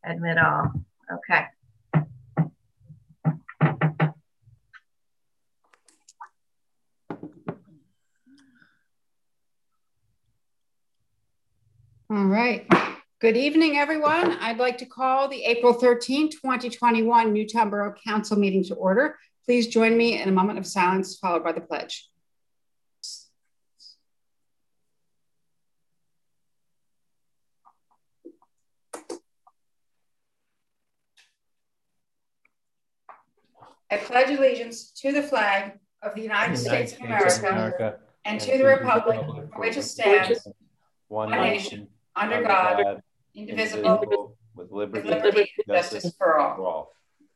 Admit all. Okay. All right. Good evening, everyone. I'd like to call the April 13, 2021 Newtown Borough Council meeting to order. Please join me in a moment of silence followed by the pledge. I pledge allegiance to the flag of the United States of America and to the republic for which it stands, one nation, under God, indivisible, with liberty and justice for all.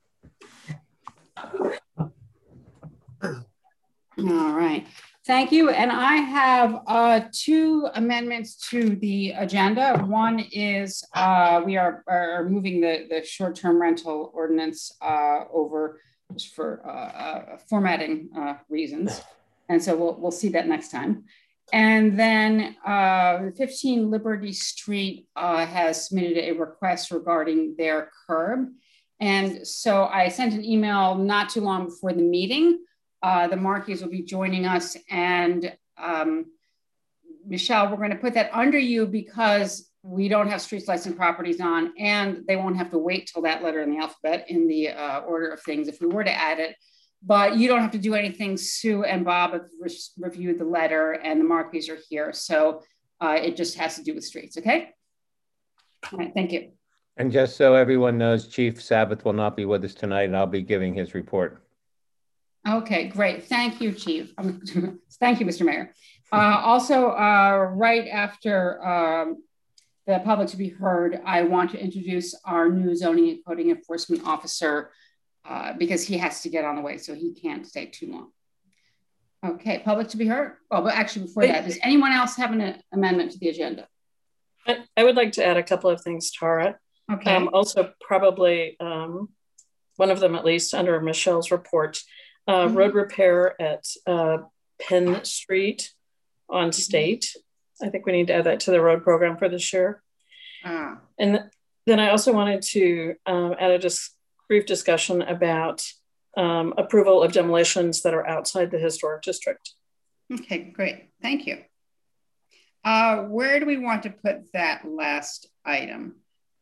All right. Thank you. And I have two amendments to the agenda. One is we are moving the short-term rental ordinance over just for formatting reasons. And so we'll see that next time. And then 15 Liberty Street has submitted a request regarding their curb. And so I sent an email not too long before the meeting. The Markeys will be joining us, and Michelle, we're going to put that under you because we don't have streets, lights, and properties on, and they won't have to wait till that letter in the alphabet in the order of things if we were to add it. But you don't have to do anything. Sue and Bob have reviewed the letter, and the Markeys are here, so it just has to do with streets. Okay. All right. Thank you. And just so everyone knows, Chief Sabbath will not be with us tonight, and I'll be giving his report. Okay, great. Thank you, Chief. Thank you, Mr. Mayor. Also, right after the public to be heard, I want to introduce our new zoning and coding enforcement officer because he has to get on the way, so he can't stay too long. Okay, public to be heard. Oh, but actually before that, does anyone else have an amendment to the agenda? I would like to add a couple of things, Tara. Okay. Also, probably one of them at least under Michelle's report. Road repair at Penn Street on State. I think we need to add that to the road program for this year. And then I also wanted to add a brief discussion about approval of demolitions that are outside the historic district. Okay, great. Thank you. Where do we want to put that last item?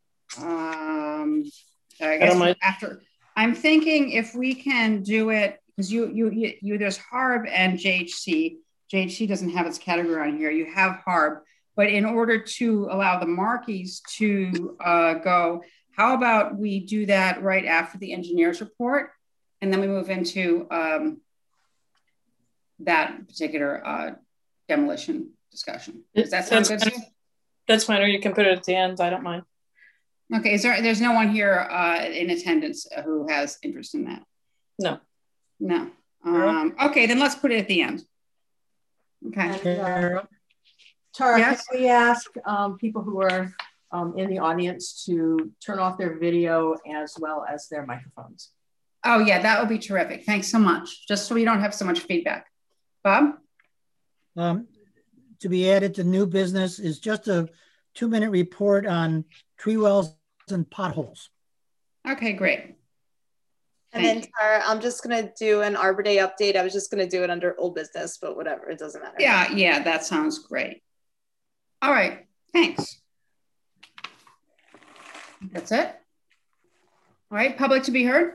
I guess after, I'm thinking if we can do it, because there's HARB and JHC. JHC doesn't have its category on here. You have HARB, but in order to allow the Markeys to go, how about we do that right after the engineer's report, and then we move into that particular demolition discussion. Does that sound good to you? That's fine, or you can put it at the end. I don't mind. Okay, there's no one here in attendance who has interest in that? No. No. Okay, then let's put it at the end. Okay. Tara, yes? Can we ask people who are in the audience to turn off their video as well as their microphones? Oh yeah, that would be terrific. Thanks so much. Just so we don't have so much feedback. Bob? To be added to new business is just a 2-minute report on tree wells and potholes. Okay, great. And then Tara, I'm just gonna do an Arbor Day update. I was just gonna do it under old business, but whatever, it doesn't matter. Yeah, that sounds great. All right, thanks. That's it. All right, public to be heard.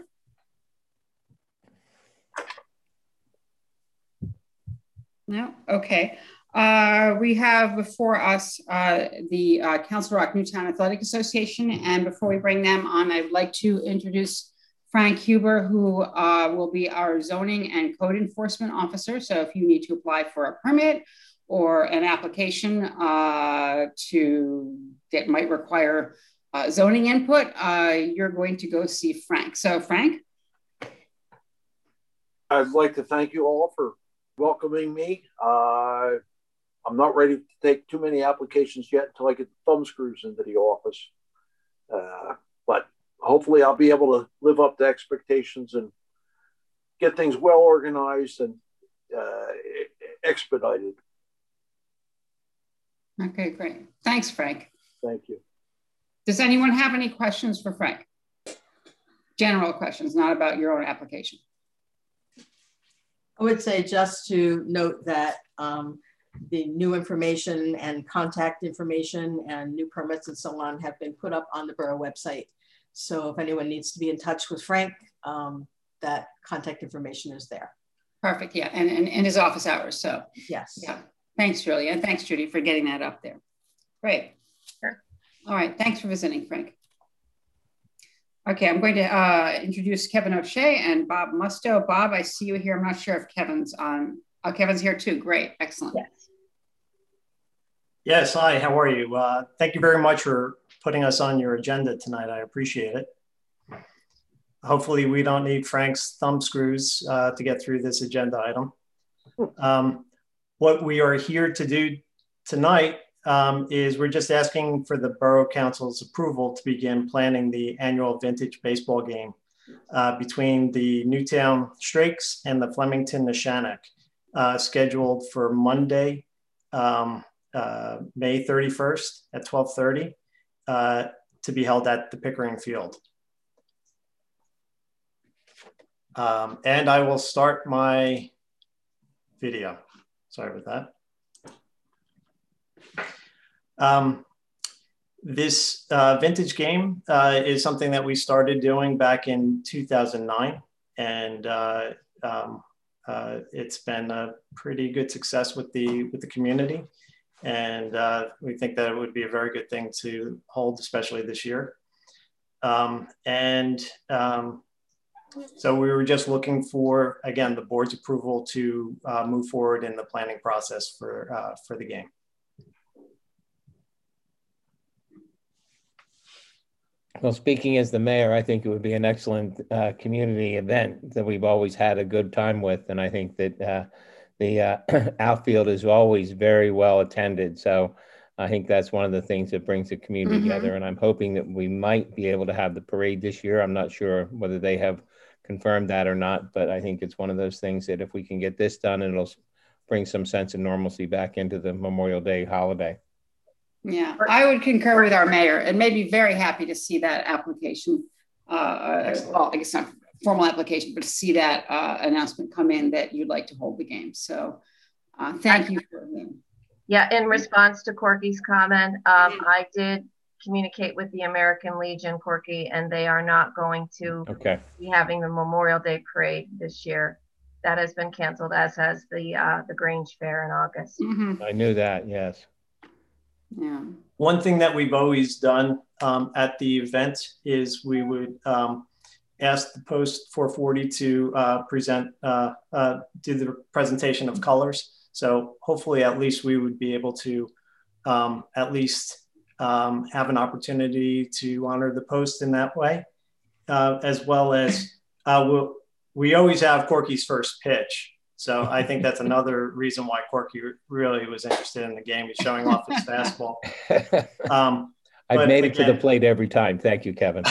No, okay. We have before us the Council Rock Newtown Athletic Association, and before we bring them on, I'd like to introduce Frank Huber, who will be our zoning and code enforcement officer. So if you need to apply for a permit or an application that might require zoning input, you're going to go see Frank. So Frank? I'd like to thank you all for welcoming me. I'm not ready to take too many applications yet until I get the thumb screws into the office. But hopefully I'll be able to live up to expectations and get things well organized and expedited. Okay, great. Thanks, Frank. Thank you. Does anyone have any questions for Frank? General questions, not about your own application. I would say just to note that the new information and contact information and new permits and so on have been put up on the borough website. So if anyone needs to be in touch with Frank, that contact information is there. Perfect, yeah, and his office hours, so. Yes. Yeah, thanks, Julie, and thanks, Judy, for getting that up there. Great. Sure. All right, thanks for visiting, Frank. Okay, I'm going to introduce Kevin O'Shea and Bob Musto. Bob, I see you here. I'm not sure if Kevin's on. Oh, Kevin's here too. Great, excellent. Yes. Yes, hi, how are you? Thank you very much for putting us on your agenda tonight. I appreciate it. Hopefully we don't need Frank's thumb screws to get through this agenda item. What we are here to do tonight is we're just asking for the Borough Council's approval to begin planning the annual vintage baseball game between the Newtown Strakes and the Flemington Neshannock, scheduled for Monday, May 31st at 12:30 to be held at the Pickering Field. And I will start my video. Sorry about that. This vintage game is something that we started doing back in 2009, and it's been a pretty good success with the community, and we think that it would be a very good thing to hold, especially this year. So we were just looking for, again, the board's approval to move forward in the planning process for the game. Well, speaking as the mayor, I think it would be an excellent community event that we've always had a good time with. And I think that the outfield is always very well attended. So I think that's one of the things that brings the community together. And I'm hoping that we might be able to have the parade this year. I'm not sure whether they have confirmed that or not, but I think it's one of those things that if we can get this done, it'll bring some sense of normalcy back into the Memorial Day holiday. Yeah, I would concur with our mayor and may be very happy to see that application. Well, I guess not formal application, but to see that announcement come in that you'd like to hold the game. So thank you for that. Yeah, in response to Corky's comment, I did communicate with the American Legion, Corky, and they are not going to be having the Memorial Day parade this year. That has been canceled, as has the Grange Fair in August. I knew that, yes. Yeah. One thing that we've always done at the event is we would ask the Post 440 to present, do the presentation of colors. So hopefully at least we would be able to at least have an opportunity to honor the Post in that way, as well as we always have Corky's first pitch. So I think that's another reason why Corky really was interested in the game. He's showing off his fastball. I've made it to the plate every time. Thank you, Kevin.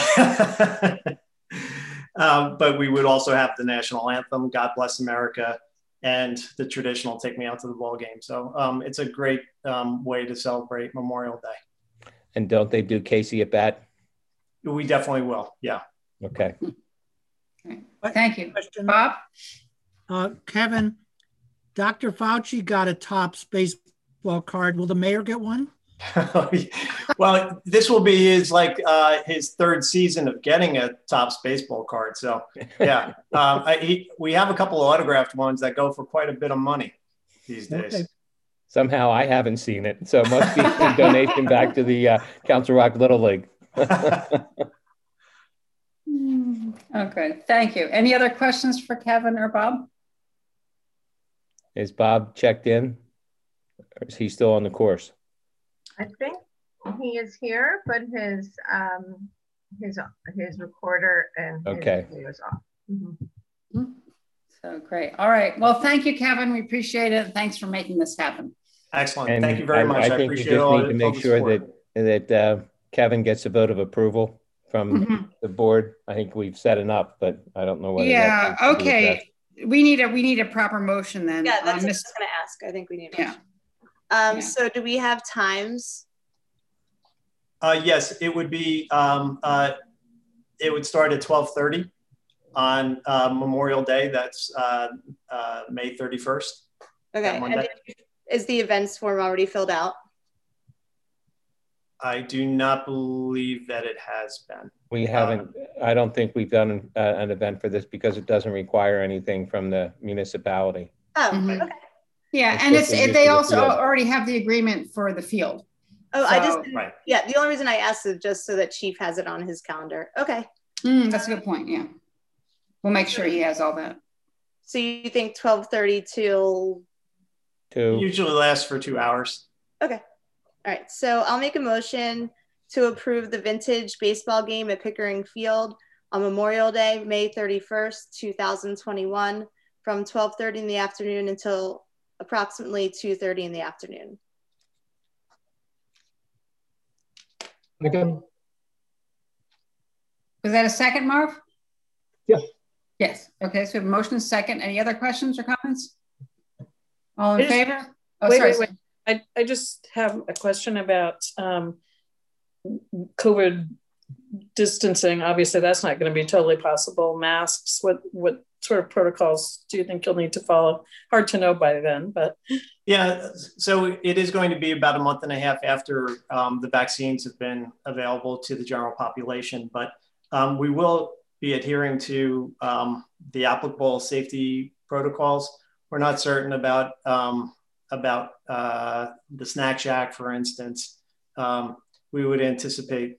But we would also have the national anthem, God Bless America, and the traditional Take Me Out to the Ball Game. So it's a great way to celebrate Memorial Day. And don't they do Casey at bat? We definitely will, yeah. Okay. Thank you. Question. Bob? Kevin, Dr. Fauci got a Topps baseball card. Will the mayor get one? Well, this will be his third season of getting a Topps baseball card. So, yeah, we have a couple of autographed ones that go for quite a bit of money these days. Okay. Somehow I haven't seen it, so it must be a donation back to the Council Rock Little League. Okay, thank you. Any other questions for Kevin or Bob? Is Bob checked in, or is he still on the course? I think he is here, but his recorder and his video is off. So great. All right. Well, thank you, Kevin. We appreciate it. Thanks for making this happen. Excellent. And thank you very much. I think you just need to make sure that Kevin gets a vote of approval from the board. I think we've set it up, but I don't know whether. Yeah. Okay. We need a proper motion then. Yeah, that's what I was going to ask. I think we need a motion. So do we have times? Yes, it would be. It would start at 12:30 on Memorial Day. That's May 31st. Okay. And is the events form already filled out? I do not believe that it has been. We haven't. I don't think we've done an event for this because it doesn't require anything from the municipality. Oh, okay. Yeah, and they also already have the agreement for the field. Oh, so, yeah, the only reason I asked is just so that Chief has it on his calendar. Okay. That's a good point, yeah. We'll make sure he has all that. So you think 12:30 till? Usually lasts for 2 hours. Okay. All right, so I'll make a motion to approve the vintage baseball game at Pickering Field on Memorial Day, May 31st, 2021, from 12:30 in the afternoon until approximately 2:30 in the afternoon. Second. Was that a second, Marv? Yes. Yes. Okay, so we have a motion and a second. Any other questions or comments? All in favor? Oh, wait. I just have a question about COVID distancing. Obviously, that's not going to be totally possible. Masks, what sort of protocols do you think you'll need to follow? Hard to know by then, but. Yeah, so it is going to be about a month and a half after the vaccines have been available to the general population, but we will be adhering to the applicable safety protocols. We're not certain about the Snack Shack, for instance. We would anticipate,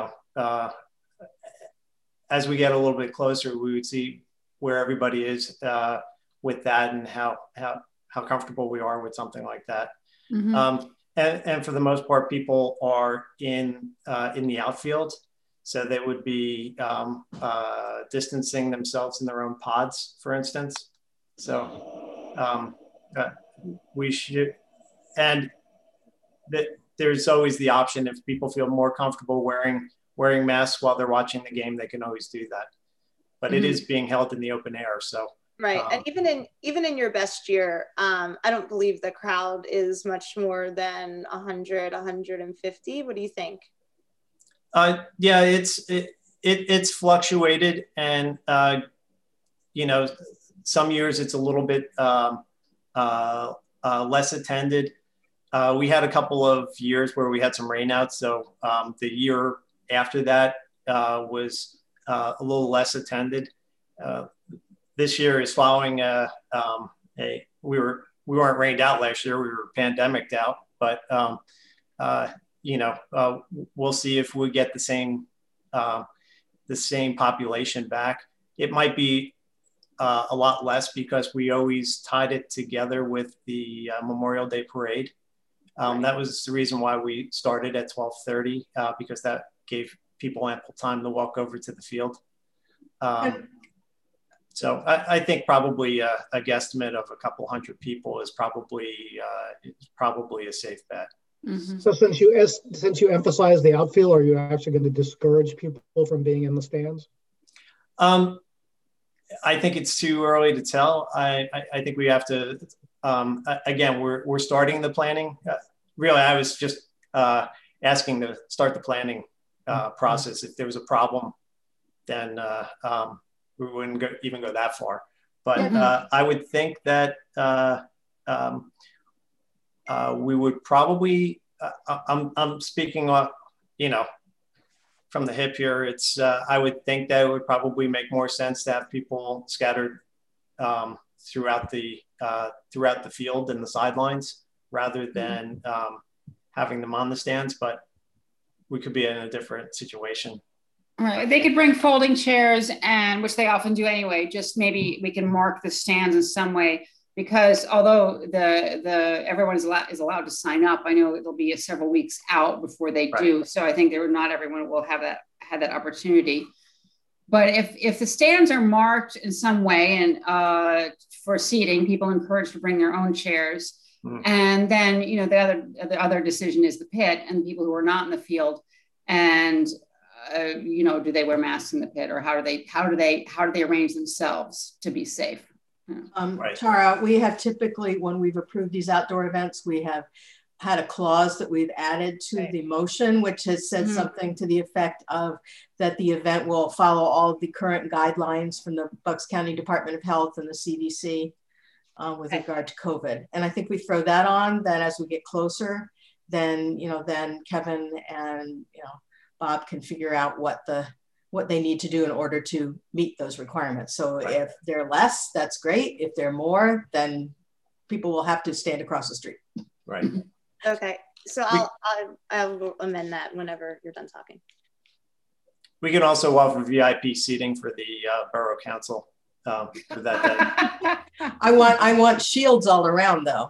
as we get a little bit closer, we would see where everybody is with that and how comfortable we are with something like that. Mm-hmm. And for the most part, people are in the outfield, so they would be distancing themselves in their own pods, for instance. So we should, and there's always the option if people feel more comfortable wearing masks while they're watching the game, they can always do that. But mm-hmm. It is being held in the open air, so. Right, and even in your best year, I don't believe the crowd is much more than 100, 150. What do you think? Yeah, it's fluctuated, and some years it's a little bit less attended. We had a couple of years where we had some rainouts, so the year after that was a little less attended. This year is following we weren't rained out last year. We were pandemicked out, but we'll see if we get the same population back. It might be a lot less because we always tied it together with the Memorial Day parade. That was the reason why we started at 12:30 because that gave people ample time to walk over to the field. So I think probably a guesstimate of a couple hundred people is probably a safe bet. Mm-hmm. So since you emphasize the outfield, are you actually going to discourage people from being in the stands? I think it's too early to tell. I think we have to. Again, we're starting the planning. Really, I was just asking to start the planning process. If there was a problem, then we wouldn't even go that far. But mm-hmm. I would think that we would probably. I'm speaking off, from the hip here. It's I would think that it would probably make more sense to have people scattered throughout the field and the sidelines rather than having them on the stands. But we could be in a different situation. Right. They could bring folding chairs, and which they often do anyway. Just maybe we can mark the stands in some way, because although everyone is allowed to sign up, I know it'll be several weeks out before they do. So I think not everyone will have that opportunity. But if the stands are marked in some way and for seating, people encouraged to bring their own chairs. And then the other decision is the pit and people who are not in the field, and do they wear masks in the pit, or how do they arrange themselves to be safe? Tara, we have typically, when we've approved these outdoor events, we have had a clause that we've added to the motion, which has said something to the effect of that the event will follow all of the current guidelines from the Bucks County Department of Health and the CDC with regard to COVID. And I think we throw that on, then as we get closer, then, then Kevin and, Bob can figure out what they need to do in order to meet those requirements. So if they're less, that's great. If they're more, then people will have to stand across the street. Right. Okay, so I'll amend that whenever you're done talking. We can also offer VIP seating for the Borough Council for that day. I want shields all around, though.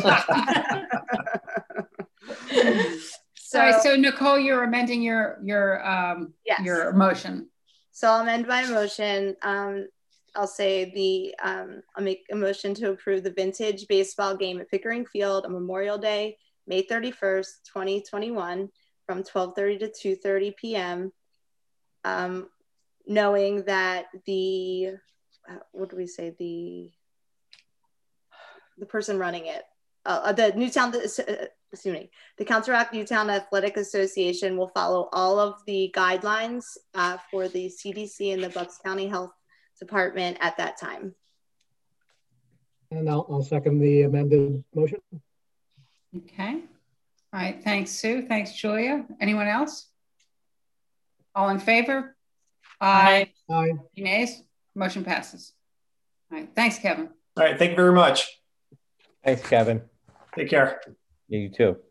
So Nicole, you're amending your motion. So I'll amend my motion. I'll say I'll make a motion to approve the vintage baseball game at Pickering Field on Memorial Day, May 31st, 2021, from 12:30 to 2:30 p.m. Knowing that the person running it, the Newtown, the Council Rock Newtown Athletic Association will follow all of the guidelines for the CDC and the Bucks County Health Department at that time. And I'll second the amended motion. Okay. All right. Thanks, Sue. Thanks, Julia. Anyone else? All in favor? Aye. Aye. Nays? Motion passes. All right. Thanks, Kevin. All right. Thank you very much. Thanks, Kevin. Take care. Yeah, you too.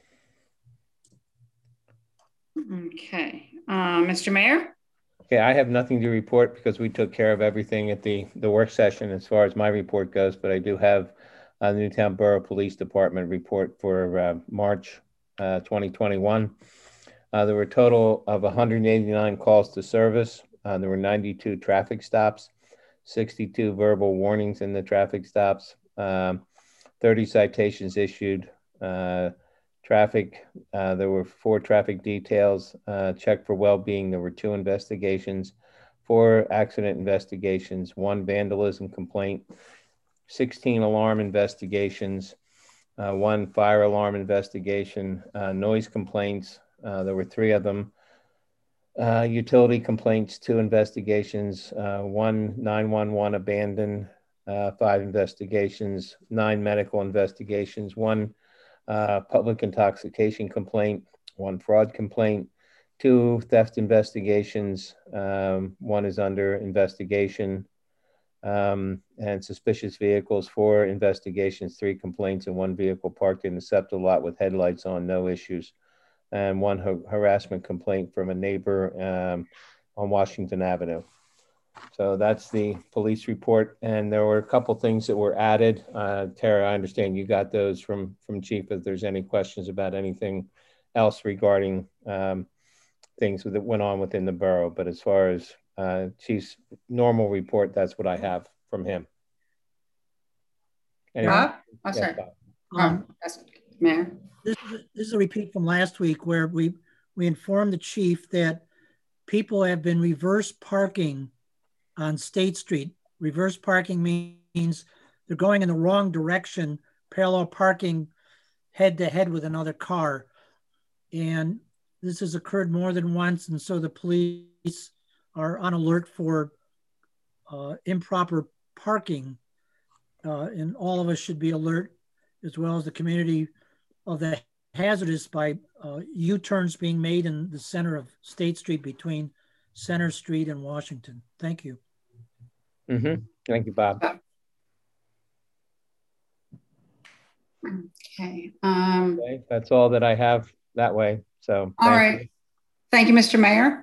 Okay. Mr. Mayor? Okay, I have nothing to report because we took care of everything at the work session as far as my report goes, but I do have the Newtown Borough Police Department report for March 2021. There were a total of 189 calls to service. There were 92 traffic stops, 62 verbal warnings in the traffic stops, 30 citations issued. Traffic, there were 4 traffic details, checked for well-being. There were 2 investigations, 4 accident investigations, 1 vandalism complaint, 16 alarm investigations, 1 fire alarm investigation, noise complaints. There were 3 of them. Utility complaints, 2 investigations, 1 911 abandoned, 5 investigations, 9 medical investigations, 1 public intoxication complaint, 1 fraud complaint, 2 theft investigations, 1 is under investigation, and suspicious vehicles, 4 investigations, 3 complaints, and 1 vehicle parked in the SEPTA lot with headlights on, no issues, and 1 harassment complaint from a neighbor on Washington Avenue. So that's the police report. And there were a couple things that were added. Tara, I understand you got those from Chief. If there's any questions about anything else regarding things that went on within the borough. But as far as Chief's normal report, that's what I have from him. Anyway, Bob? Oh, sorry. Bob. Mayor. This is a repeat from last week where we informed the chief that people have been reverse parking on State Street. Reverse parking means they're going in the wrong direction, parallel parking head to head with another car. And this has occurred more than once. And so the police are on alert for improper parking. And all of us should be alert, as well as the community, of the hazardous by U-turns being made in the center of State Street between Center Street and Washington. Thank you. Mm-hmm. Thank you, Bob. Okay. Okay. That's all that I have that way. So all right. Thank you, Mr. Mayor.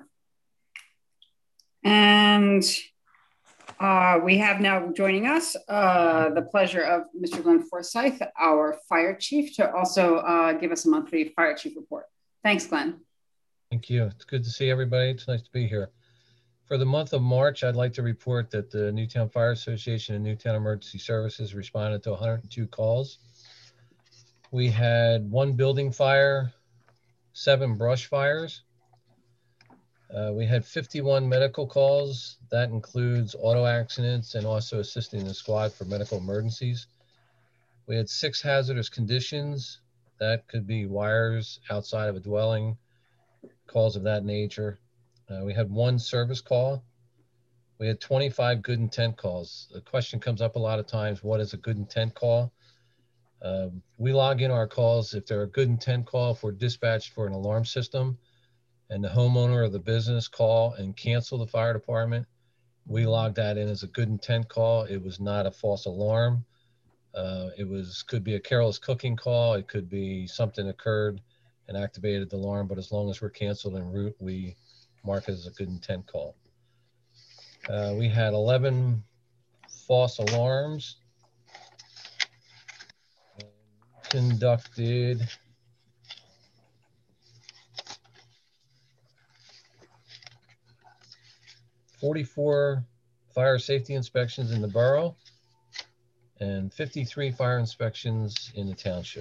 And we have now joining us the pleasure of Mr. Glenn Forsyth, our fire chief, to also give us a monthly fire chief report. Thanks, Glenn. Thank you. It's good to see everybody. It's nice to be here. For the month of March, I'd like to report that the Newtown Fire Association and Newtown Emergency Services responded to 102 calls. We had 1 building fire, 7 brush fires. We had 51 medical calls. That includes auto accidents and also assisting the squad for medical emergencies. We had 6 hazardous conditions, That could be wires outside of a dwelling, calls of that nature. We had one service call. We had 25 good intent calls. The question comes up a lot of times, what is a good intent call? We log in our calls if they're a good intent call, if we're dispatched for an alarm system and the homeowner or the business call and cancel the fire department, we log that in as a good intent call. It was not a false alarm. Could be a careless cooking call. It could be something occurred and activated the alarm, but as long as we're canceled en route, we mark it as a good intent call. We had 11 false alarms. Conducted 44 fire safety inspections in the borough and 53 fire inspections in the township.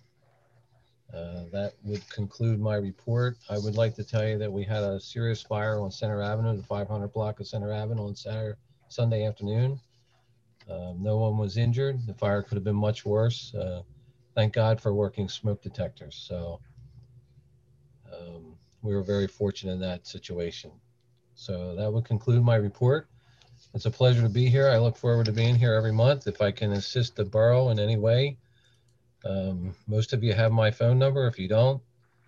That would conclude my report. I would like to tell you that we had a serious fire on Center Avenue, the 500 block of Center Avenue on Sunday afternoon. No one was injured. The fire could have been much worse. Thank God for working smoke detectors. So we were very fortunate in that situation. So that would conclude my report. It's a pleasure to be here. I look forward to being here every month. If I can assist the borough in any way, most of you have my phone number. If you don't,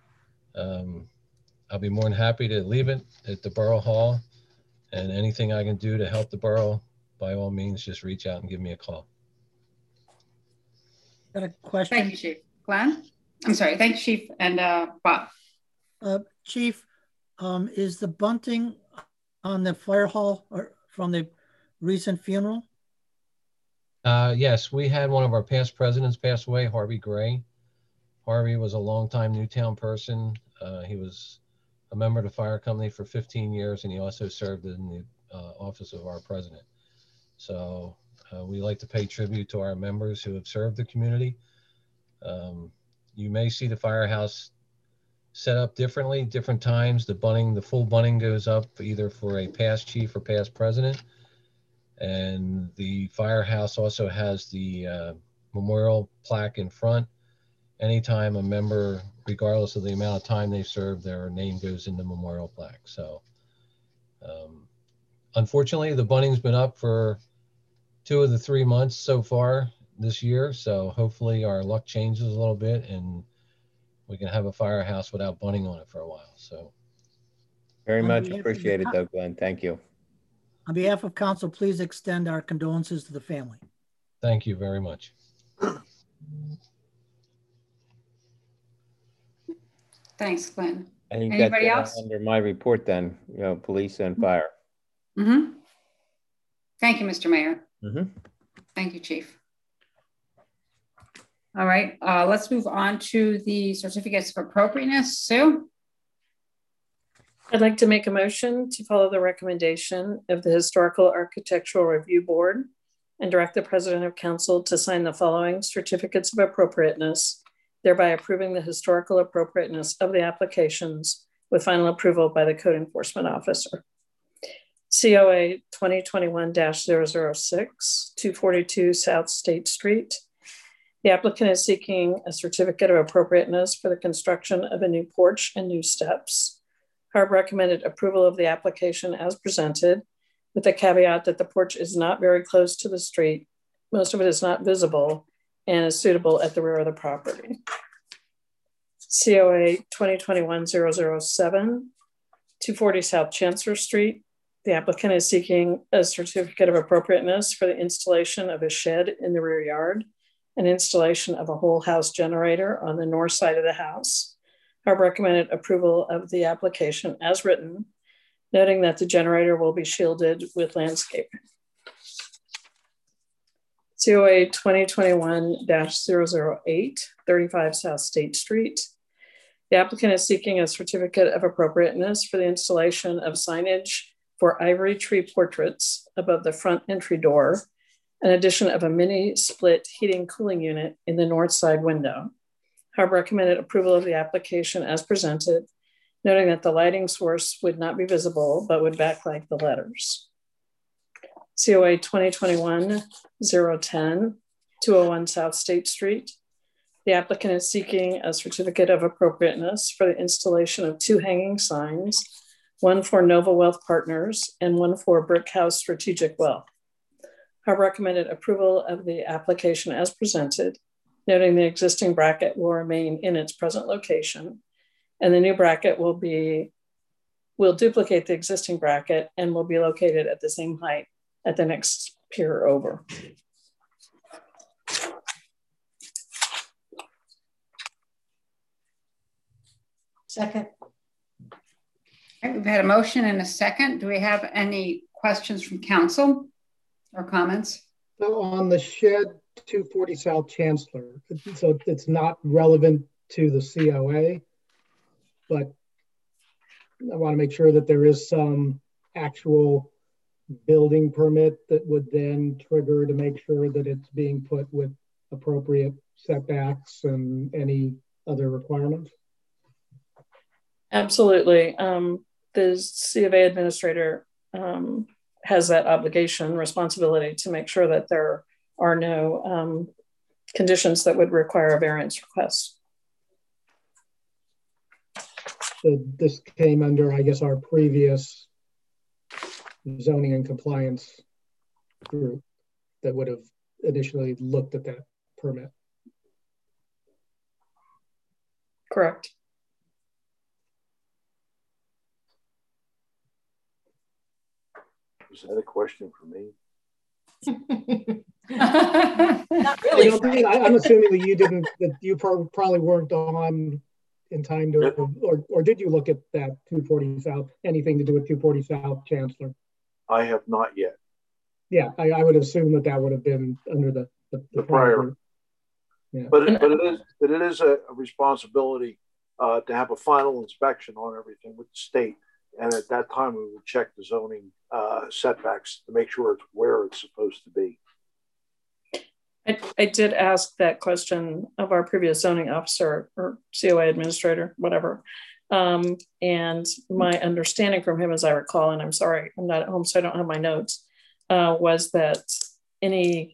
I'll be more than happy to leave it at the Borough Hall, and anything I can do to help the borough, by all means, just reach out and give me a call. Got a question? Thank you, Chief. Glenn? I'm sorry. Thank you, Chief. And Bob. Chief, is the bunting on the fire hall or from the recent funeral? Yes, we had one of our past presidents pass away, Harvey Gray. Harvey was a longtime Newtown person. He was a member of the fire company for 15 years, and he also served in the office of our president. So we like to pay tribute to our members who have served the community. You may see the firehouse set up differently, different times. The full bunting goes up either for a past chief or past president. And the firehouse also has the memorial plaque in front. Anytime a member, regardless of the amount of time they served, their name goes in the memorial plaque. So unfortunately, the bunting's been up for 2 of the 3 months so far this year. So hopefully our luck changes a little bit and we can have a firehouse without bunting on it for a while. So very much appreciated though, Glenn. Thank you. On behalf of council, please extend our condolences to the family. Thank you very much. Thanks, Glenn. I think anybody that's else? Under my report then, police and fire. Mm-hmm. Thank you, Mr. Mayor. Mm-hmm. Thank you, Chief. All right, let's move on to the certificates of appropriateness. Sue? I'd like to make a motion to follow the recommendation of the Historical Architectural Review Board and direct the President of Council to sign the following certificates of appropriateness, thereby approving the historical appropriateness of the applications with final approval by the Code Enforcement Officer. COA 2021-006, 242 South State Street. The applicant is seeking a certificate of appropriateness for the construction of a new porch and new steps. HARB recommended approval of the application as presented, with the caveat that the porch is not very close to the street. Most of it is not visible and is suitable at the rear of the property. COA 2021-007, 240 South Chancellor Street. The applicant is seeking a certificate of appropriateness for the installation of a shed in the rear yard, and installation of a whole house generator on the north side of the house. HARB recommended approval of the application as written, noting that the generator will be shielded with landscaping. COA 2021-008, 35 South State Street. The applicant is seeking a certificate of appropriateness for the installation of signage for ivory tree portraits above the front entry door, an addition of a mini split heating cooling unit in the north side window. HARB recommended approval of the application as presented, noting that the lighting source would not be visible, but would backlight the letters. COA 2021-010, 201 South State Street. The applicant is seeking a certificate of appropriateness for the installation of 2 hanging signs, one for Nova Wealth Partners and one for Brick House Strategic Wealth. I recommended approval of the application as presented, noting the existing bracket will remain in its present location, and the new bracket will duplicate the existing bracket and will be located at the same height at the next pier over. Second. Okay, we've had a motion and a second. Do we have any questions from council or comments? So on the shed 240 South Chancellor, so it's not relevant to the COA, but I want to make sure that there is some actual building permit that would then trigger to make sure that it's being put with appropriate setbacks and any other requirements. Absolutely. The C of A administrator has that obligation, responsibility to make sure that there are no conditions that would require a variance request. So this came under, I guess, our previous zoning and compliance group that would have initially looked at that permit. Correct. Is that a question for me? Not really. I'm assuming that you didn't, that you probably weren't on in time to, or did you look at that 240 South, anything to do with 240 South Chancellor? I have not yet. Yeah, I would assume that would have been under the prior. Yeah. But it is a responsibility to have a final inspection on everything with the state. And at that time, we would check the zoning setbacks to make sure it's where it's supposed to be. I did ask that question of our previous zoning officer or COA administrator, whatever. And my understanding from him, as I recall, and I'm sorry, I'm not at home, so I don't have my notes, was that anything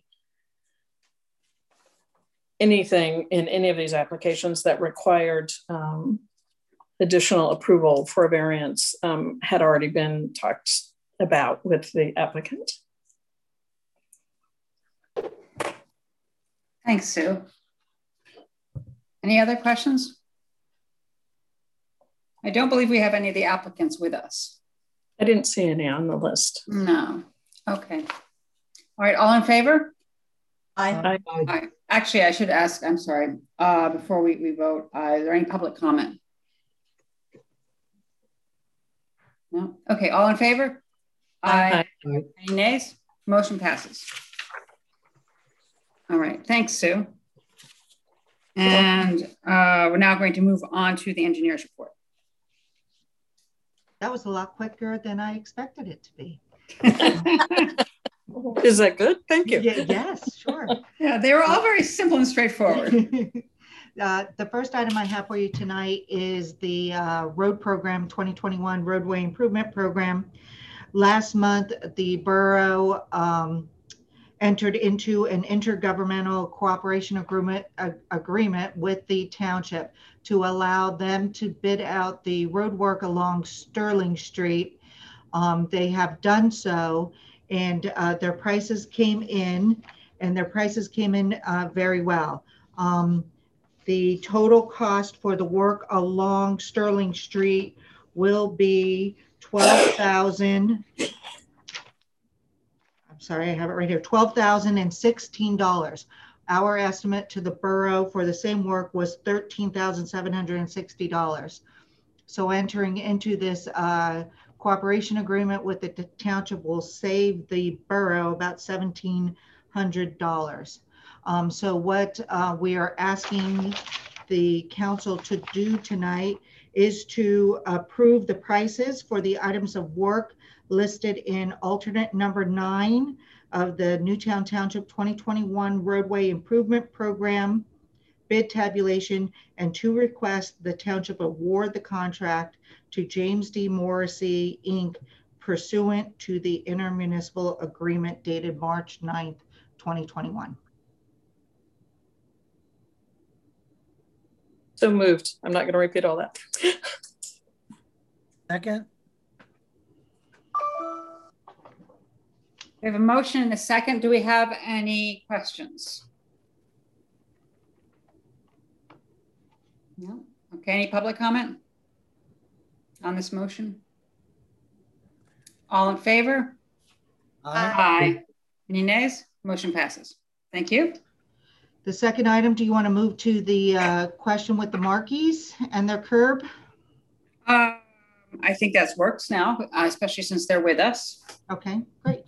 in any of these applications that required additional approval for a variance had already been talked about with the applicant. Thanks, Sue. Any other questions? I don't believe we have any of the applicants with us. I didn't see any on the list. No. Okay. All right. All in favor? Aye. Aye. Actually, I should ask, I'm sorry, before we vote, is there any public comment? No. Okay. All in favor? Aye. Aye. Any nays? Motion passes. All right. Thanks, Sue. And we're now going to move on to the engineer's report. That was a lot quicker than I expected it to be. Is that good? Thank you. Yeah, yes, sure. Yeah, they were all very simple and straightforward. The first item I have for you tonight is the road program 2021 roadway improvement program. Last month, the borough entered into an intergovernmental cooperation agreement with the township to allow them to bid out the road work along Sterling Street. They have done so, and their prices came in, very well. The total cost for the work along Sterling Street will be $12,016. Our estimate to the borough for the same work was $13,760. So entering into this cooperation agreement with the township will save the borough about $1,700. So what we are asking the council to do tonight is to approve the prices for the items of work listed in alternate number 9 of the Newtown Township 2021 Roadway Improvement Program bid tabulation, and to request the township award the contract to James D. Morrissey, Inc. pursuant to the intermunicipal agreement dated March 9th, 2021. So moved. I'm not going to repeat all that. Second. We have a motion and a second. Do we have any questions? No. Okay, any public comment on this motion? All in favor? Aye. Aye. Any nays? Motion passes. Thank you. The second item, do you want to move to the question with the marquees and their curb? I think that works now, especially since they're with us. Okay, great.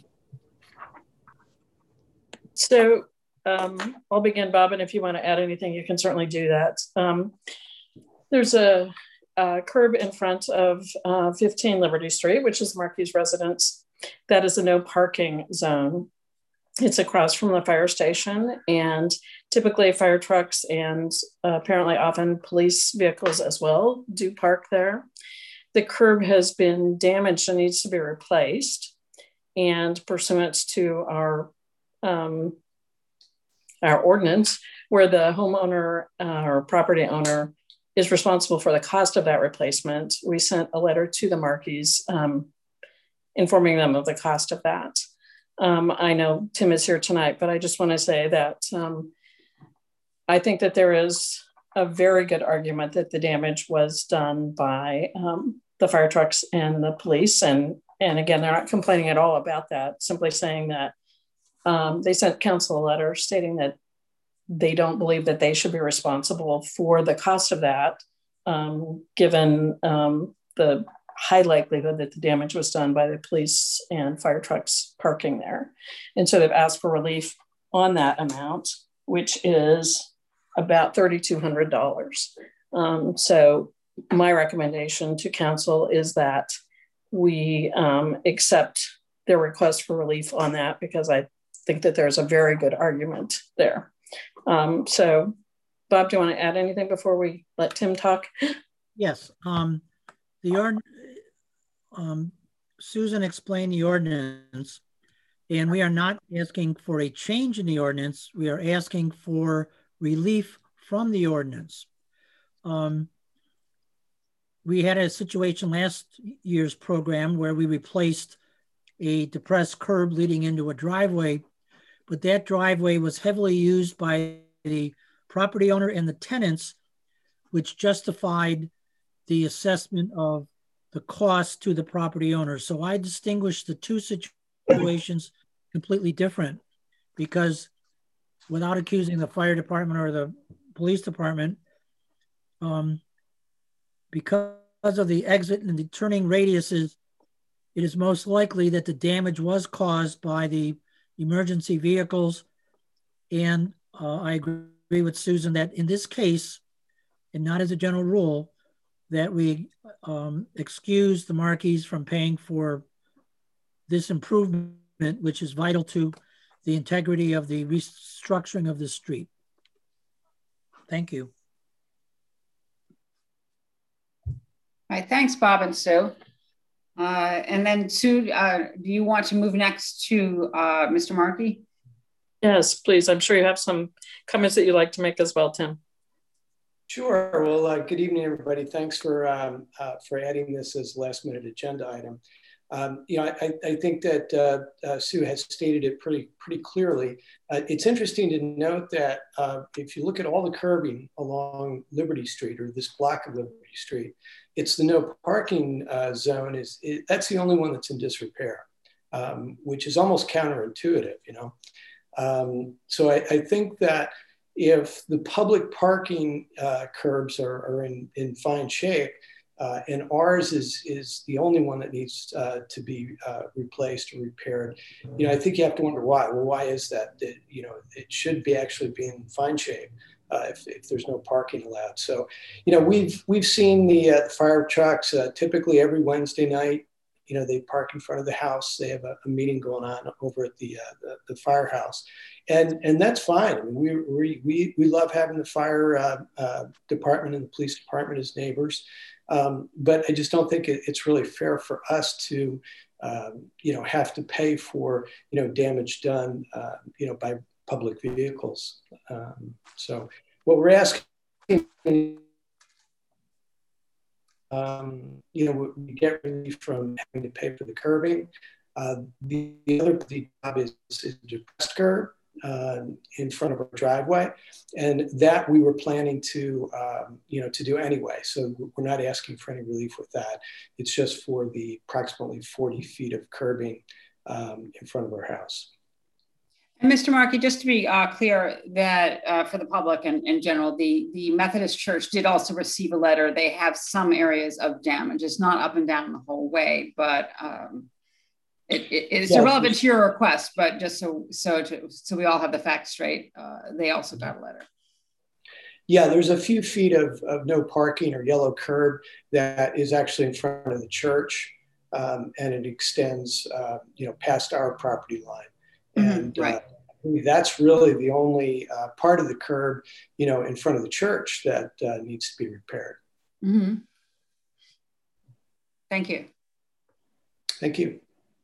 So I'll begin, Bob, and if you want to add anything, you can certainly do that. There's a curb in front of 15 Liberty Street, which is Marquis residence. That is a no parking zone. It's across from the fire station, and typically fire trucks and apparently often police vehicles as well do park there. The curb has been damaged and needs to be replaced. And pursuant to our ordinance, where the homeowner or property owner is responsible for the cost of that replacement, we sent a letter to the Marquis informing them of the cost of that. I know Tim is here tonight, but I just want to say that I think that there is a very good argument that the damage was done by the fire trucks and the police. And again, they're not complaining at all about that, simply saying that they sent council a letter stating that they don't believe that they should be responsible for the cost of that, given the high likelihood that the damage was done by the police and fire trucks parking there. And so they've asked for relief on that amount, which is about $3,200. So my recommendation to council is that we accept their request for relief on that, because I think that there's a very good argument there. So Bob, do you want to add anything before we let Tim talk? Yes. Susan explained the ordinance, and we are not asking for a change in the ordinance. We are asking for relief from the ordinance. We had a situation last year's program where we replaced a depressed curb leading into a driveway, but that driveway was heavily used by the property owner and the tenants, which justified the assessment of the cost to the property owner. So I distinguish the two situations completely different, because without accusing the fire department or the police department, because of the exit and the turning radiuses, it is most likely that the damage was caused by the emergency vehicles. And I agree with Susan that in this case, and not as a general rule, that we excuse the Marquis from paying for this improvement, which is vital to the integrity of the restructuring of the street. Thank you. All right, thanks, Bob and Sue. And then Sue, do you want to move next to Mr. Markey? Yes, please. I'm sure you have some comments that you'd like to make as well, Tim. Sure. Well, good evening, everybody. Thanks for adding this as a last minute agenda item. I think that Sue has stated it pretty clearly. It's interesting to note that if you look at all the curbing along Liberty Street, or this block of Liberty Street, it's the no parking zone. That's the only one that's in disrepair, which is almost counterintuitive, So I think that if the public parking curbs are in fine shape, and ours is the only one that needs to be replaced or repaired, I think you have to wonder why. Well, why is that? It should be actually be in fine shape if there's no parking allowed. So, we've seen the fire trucks typically every Wednesday night. They park in front of the house. They have a meeting going on over at the firehouse, and that's fine. I mean, we love having the fire department and the police department as neighbors, but I just don't think it's really fair for us to have to pay for damage done by public vehicles. So what we're asking we get relief from having to pay for the curbing. The other job is a depressed curb in front of our driveway, and that we were planning to do anyway. So we're not asking for any relief with that. It's just for the approximately 40 feet of curbing in front of our house. And Mr. Markey, just to be clear that for the public and in general, the Methodist Church did also receive a letter. They have some areas of damage. It's not up and down the whole way, but it's irrelevant to your request. But just so we all have the facts straight, they also got a letter. Yeah, there's a few feet of no parking or yellow curb that is actually in front of the church, and it extends, past our property line. And right. That's really the only part of the curb, in front of the church that needs to be repaired. Mm-hmm. Thank you. Thank you.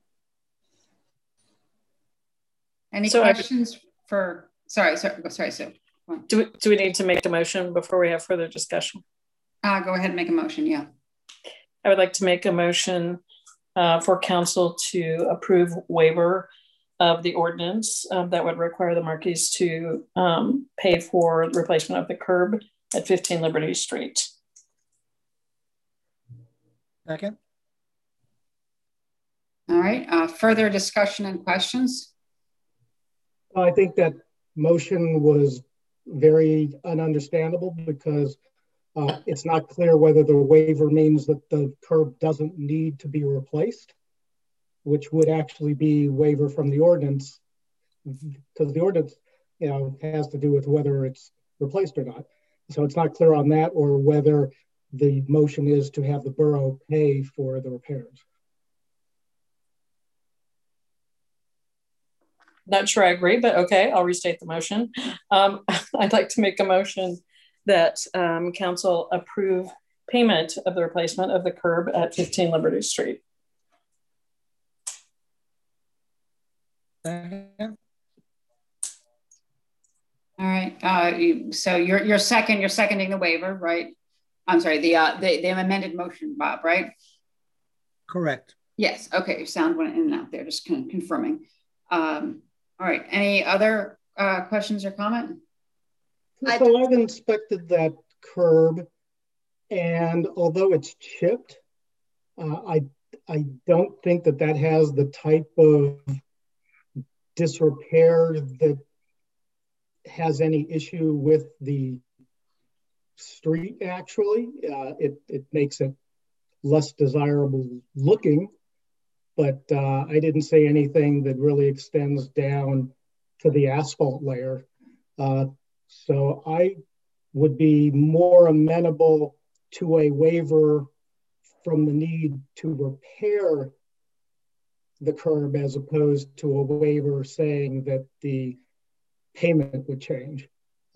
Any questions for? Sorry, Sue. Do we need to make a motion before we have further discussion? Go ahead and make a motion. Yeah. I would like to make a motion for council to approve waiver of the ordinance that would require the Markeys to pay for the replacement of the curb at 15 Liberty Street. Second. All right. Further discussion and questions? I think that motion was very ununderstandable because it's not clear whether the waiver means that the curb doesn't need to be replaced, which would actually be waiver from the ordinance, because the ordinance, has to do with whether it's replaced or not. So it's not clear on that, or whether the motion is to have the borough pay for the repairs. Not sure I agree, but okay, I'll restate the motion. I'd like to make a motion that council approve payment of the replacement of the curb at 15 Liberty Street. All right. So you're seconding the waiver, right? I'm sorry, the amended motion, Bob, right? Correct. Yes. Okay. Your sound went in and out there, just kind of confirming. All right. Any other questions or comment? So I've inspected that curb, and although it's chipped, I don't think that has the type of disrepair that has any issue with the street. Actually, it makes it less desirable looking, but I didn't say anything that really extends down to the asphalt layer. So I would be more amenable to a waiver from the need to repair the curb as opposed to a waiver saying that the payment would change.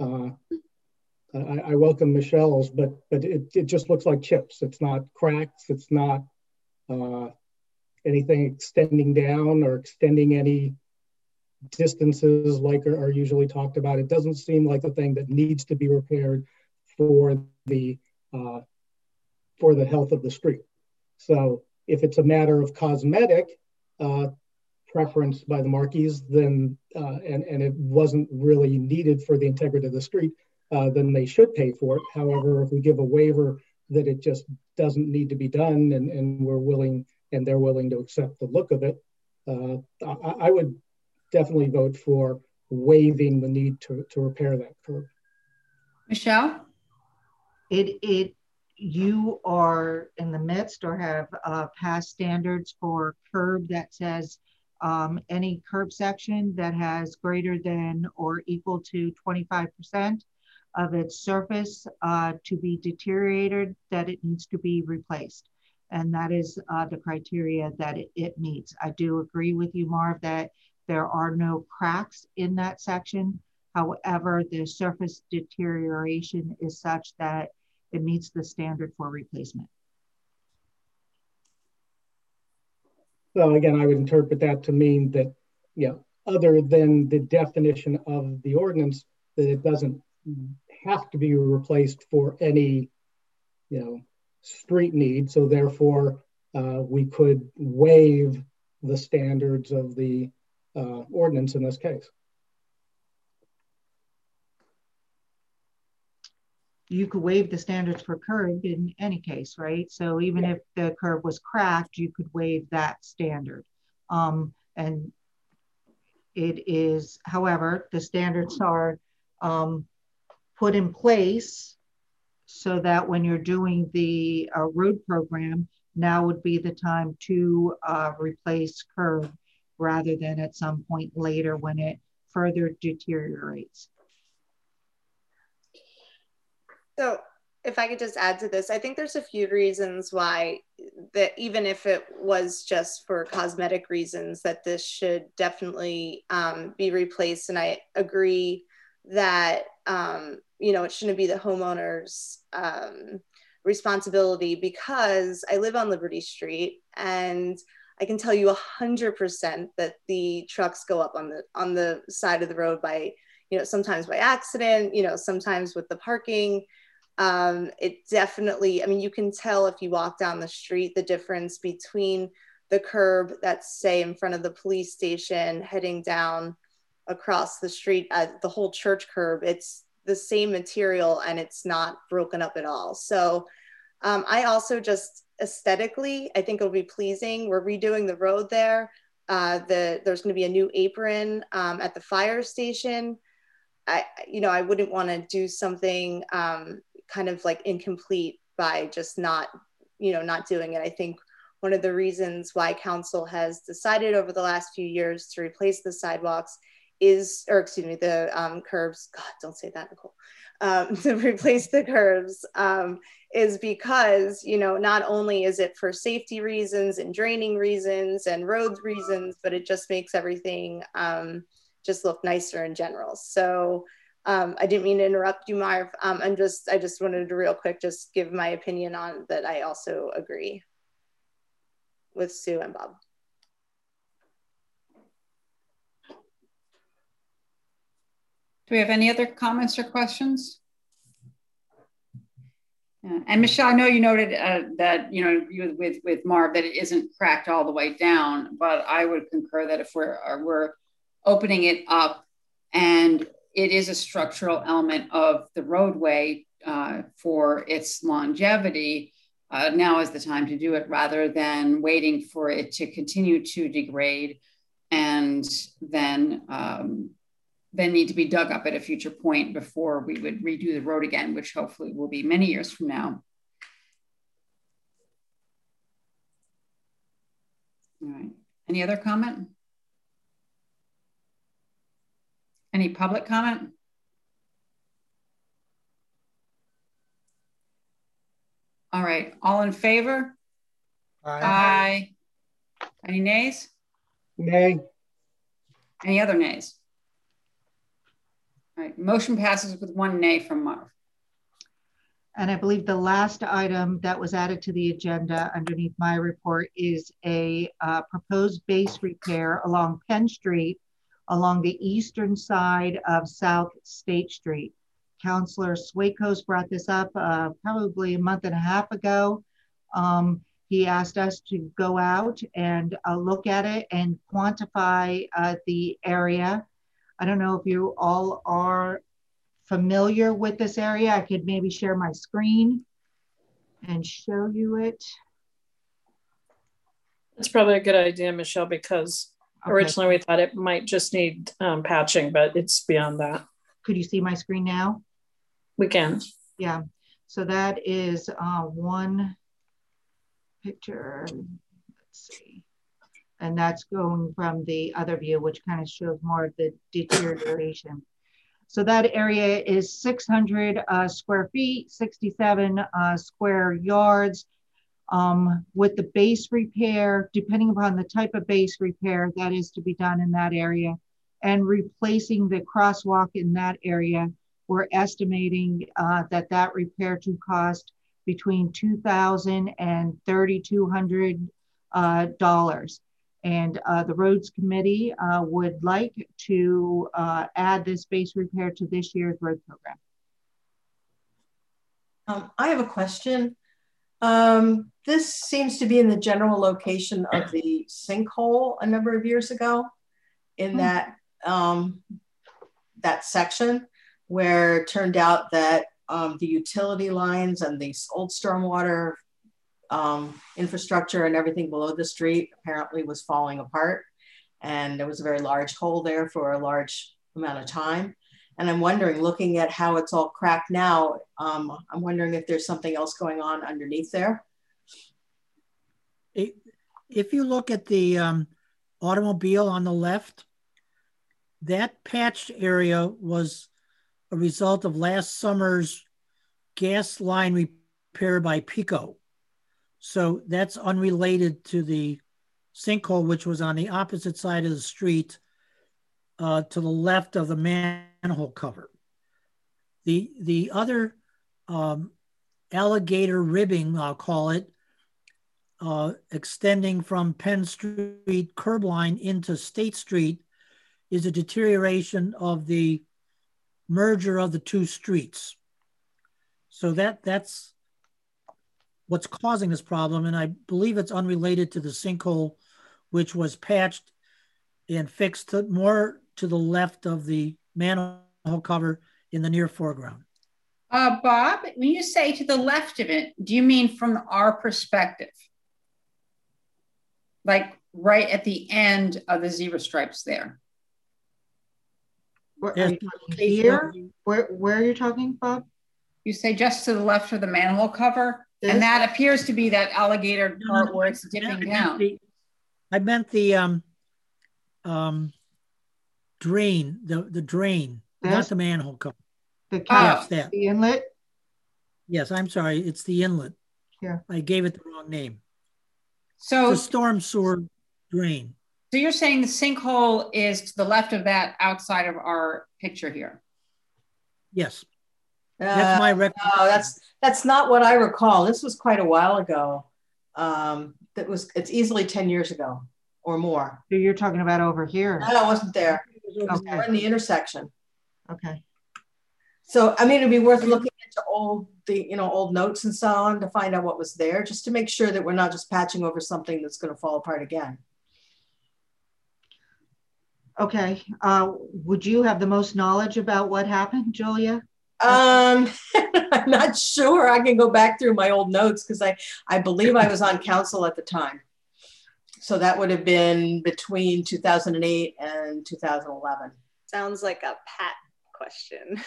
I welcome Michelle's, but it just looks like chips. It's not cracks. It's not anything extending down or extending any distances like are usually talked about. It doesn't seem like a thing that needs to be repaired for the health of the street. So if it's a matter of cosmetic preference by the Markeys, then and it wasn't really needed for the integrity of the street, then they should pay for it. However, if we give a waiver that it just doesn't need to be done, and we're willing and they're willing to accept the look of it, I would definitely vote for waiving the need to repair that curb. Michelle? You are in the midst or have passed standards for curb that says any curb section that has greater than or equal to 25% of its surface to be deteriorated, that it needs to be replaced. And that is the criteria that it meets. I do agree with you, Marv, that there are no cracks in that section. However, the surface deterioration is such that it meets the standard for replacement. So again, I would interpret that to mean that, other than the definition of the ordinance, that it doesn't have to be replaced for any, street need. So therefore, we could waive the standards of the ordinance in this case. You could waive the standards for curb in any case, right? So even if the curb was cracked, you could waive that standard. And it is, however, the standards are put in place so that when you're doing the road program, now would be the time to replace curb rather than at some point later when it further deteriorates. So if I could just add to this, I think there's a few reasons why that even if it was just for cosmetic reasons, that this should definitely be replaced. And I agree that, you know, it shouldn't be the homeowner's responsibility, because I live on Liberty Street and I can tell you 100% that the trucks go up on the side of the road by, you know, sometimes by accident, you know, sometimes with the parking. It definitely, I mean, you can tell if you walk down the street, the difference between the curb that's, say, in front of the police station heading down across the street at the whole church curb. It's the same material and it's not broken up at all. So I also just aesthetically, I think it'll be pleasing. We're redoing the road there. There's going to be a new apron at the fire station. I wouldn't want to do something kind of like incomplete by just not doing it. I think one of the reasons why council has decided over the last few years to replace the sidewalks the curbs. God, don't say that, Nicole. To replace the curbs is because, you know, not only is it for safety reasons and draining reasons and roads reasons, but it just makes everything just look nicer in general. So I didn't mean to interrupt you, Marv. I just wanted to real quick just give my opinion on that. I also agree with Sue and Bob. Do we have any other comments or questions? And Michelle, I know you noted that, you know, with Marv, that it isn't cracked all the way down, but I would concur that if we're opening it up and it is a structural element of the roadway for its longevity, now is the time to do it rather than waiting for it to continue to degrade and then need to be dug up at a future point before we would redo the road again, which hopefully will be many years from now. All right, any other comment? Any public comment? All right, all in favor? Aye. Aye. Any nays? Nay. Any other nays? All right, motion passes with one nay from Marv. And I believe the last item that was added to the agenda underneath my report is a proposed base repair along Penn Street along the eastern side of South State Street. Councilor Swakos brought this up probably a month and a half ago. He asked us to go out and look at it and quantify the area. I don't know if you all are familiar with this area. I could maybe share my screen and show you it. It's probably a good idea, Michelle, because originally we thought it might just need patching, but it's beyond that. Could you see my screen now? We can. Yeah, so that is one picture. Let's see. And that's going from the other view, which kind of shows more of the deterioration. So that area is 600 square feet, 67 square yards. With the base repair, depending upon the type of base repair that is to be done in that area, and replacing the crosswalk in that area, we're estimating that repair to cost between $2,000 and $3,200. And the Roads Committee would like to add this base repair to this year's road program. I have a question. This seems to be in the general location of the sinkhole a number of years ago in that, that section where it turned out that the utility lines and the old stormwater infrastructure and everything below the street apparently was falling apart. And there was a very large hole there for a large amount of time. And I'm wondering, looking at how it's all cracked now, I'm wondering if there's something else going on underneath there. If you look at the automobile on the left, that patched area was a result of last summer's gas line repair by PECO. So that's unrelated to the sinkhole, which was on the opposite side of the street to the left of the manhole cover. The other alligator ribbing, I'll call it, extending from Penn Street curb line into State Street is a deterioration of the merger of the two streets. So that's what's causing this problem. And I believe it's unrelated to the sinkhole, which was patched and fixed more to the left of the manhole cover in the near foreground. Bob, when you say to the left of it, do you mean from our perspective? Like right at the end of the zebra stripes there? Are you talking here? Where are you talking, Bob? You say just to the left of the manhole cover? This? And that appears to be that alligator part where it's dipping down. I meant the drain, the drain, this? Not the manhole cover. Yes, that. The inlet? Yes, I'm sorry. It's the inlet. Yeah. I gave it the wrong name. So the storm sewer drain. So you're saying the sinkhole is to the left of that outside of our picture here? Yes. That's my recollection. No, that's not what I recall. This was quite a while ago. It's easily 10 years ago or more. So you're talking about over here? No, I wasn't there. Okay. We're in the intersection. Okay. So I mean, it'd be worth looking into old notes and so on to find out what was there, just to make sure that we're not just patching over something that's going to fall apart again. Okay. Would you have the most knowledge about what happened, Julia? I'm not sure. I can go back through my old notes because I believe I was on council at the time. So that would have been between 2008 and 2011. Sounds like a Pat question.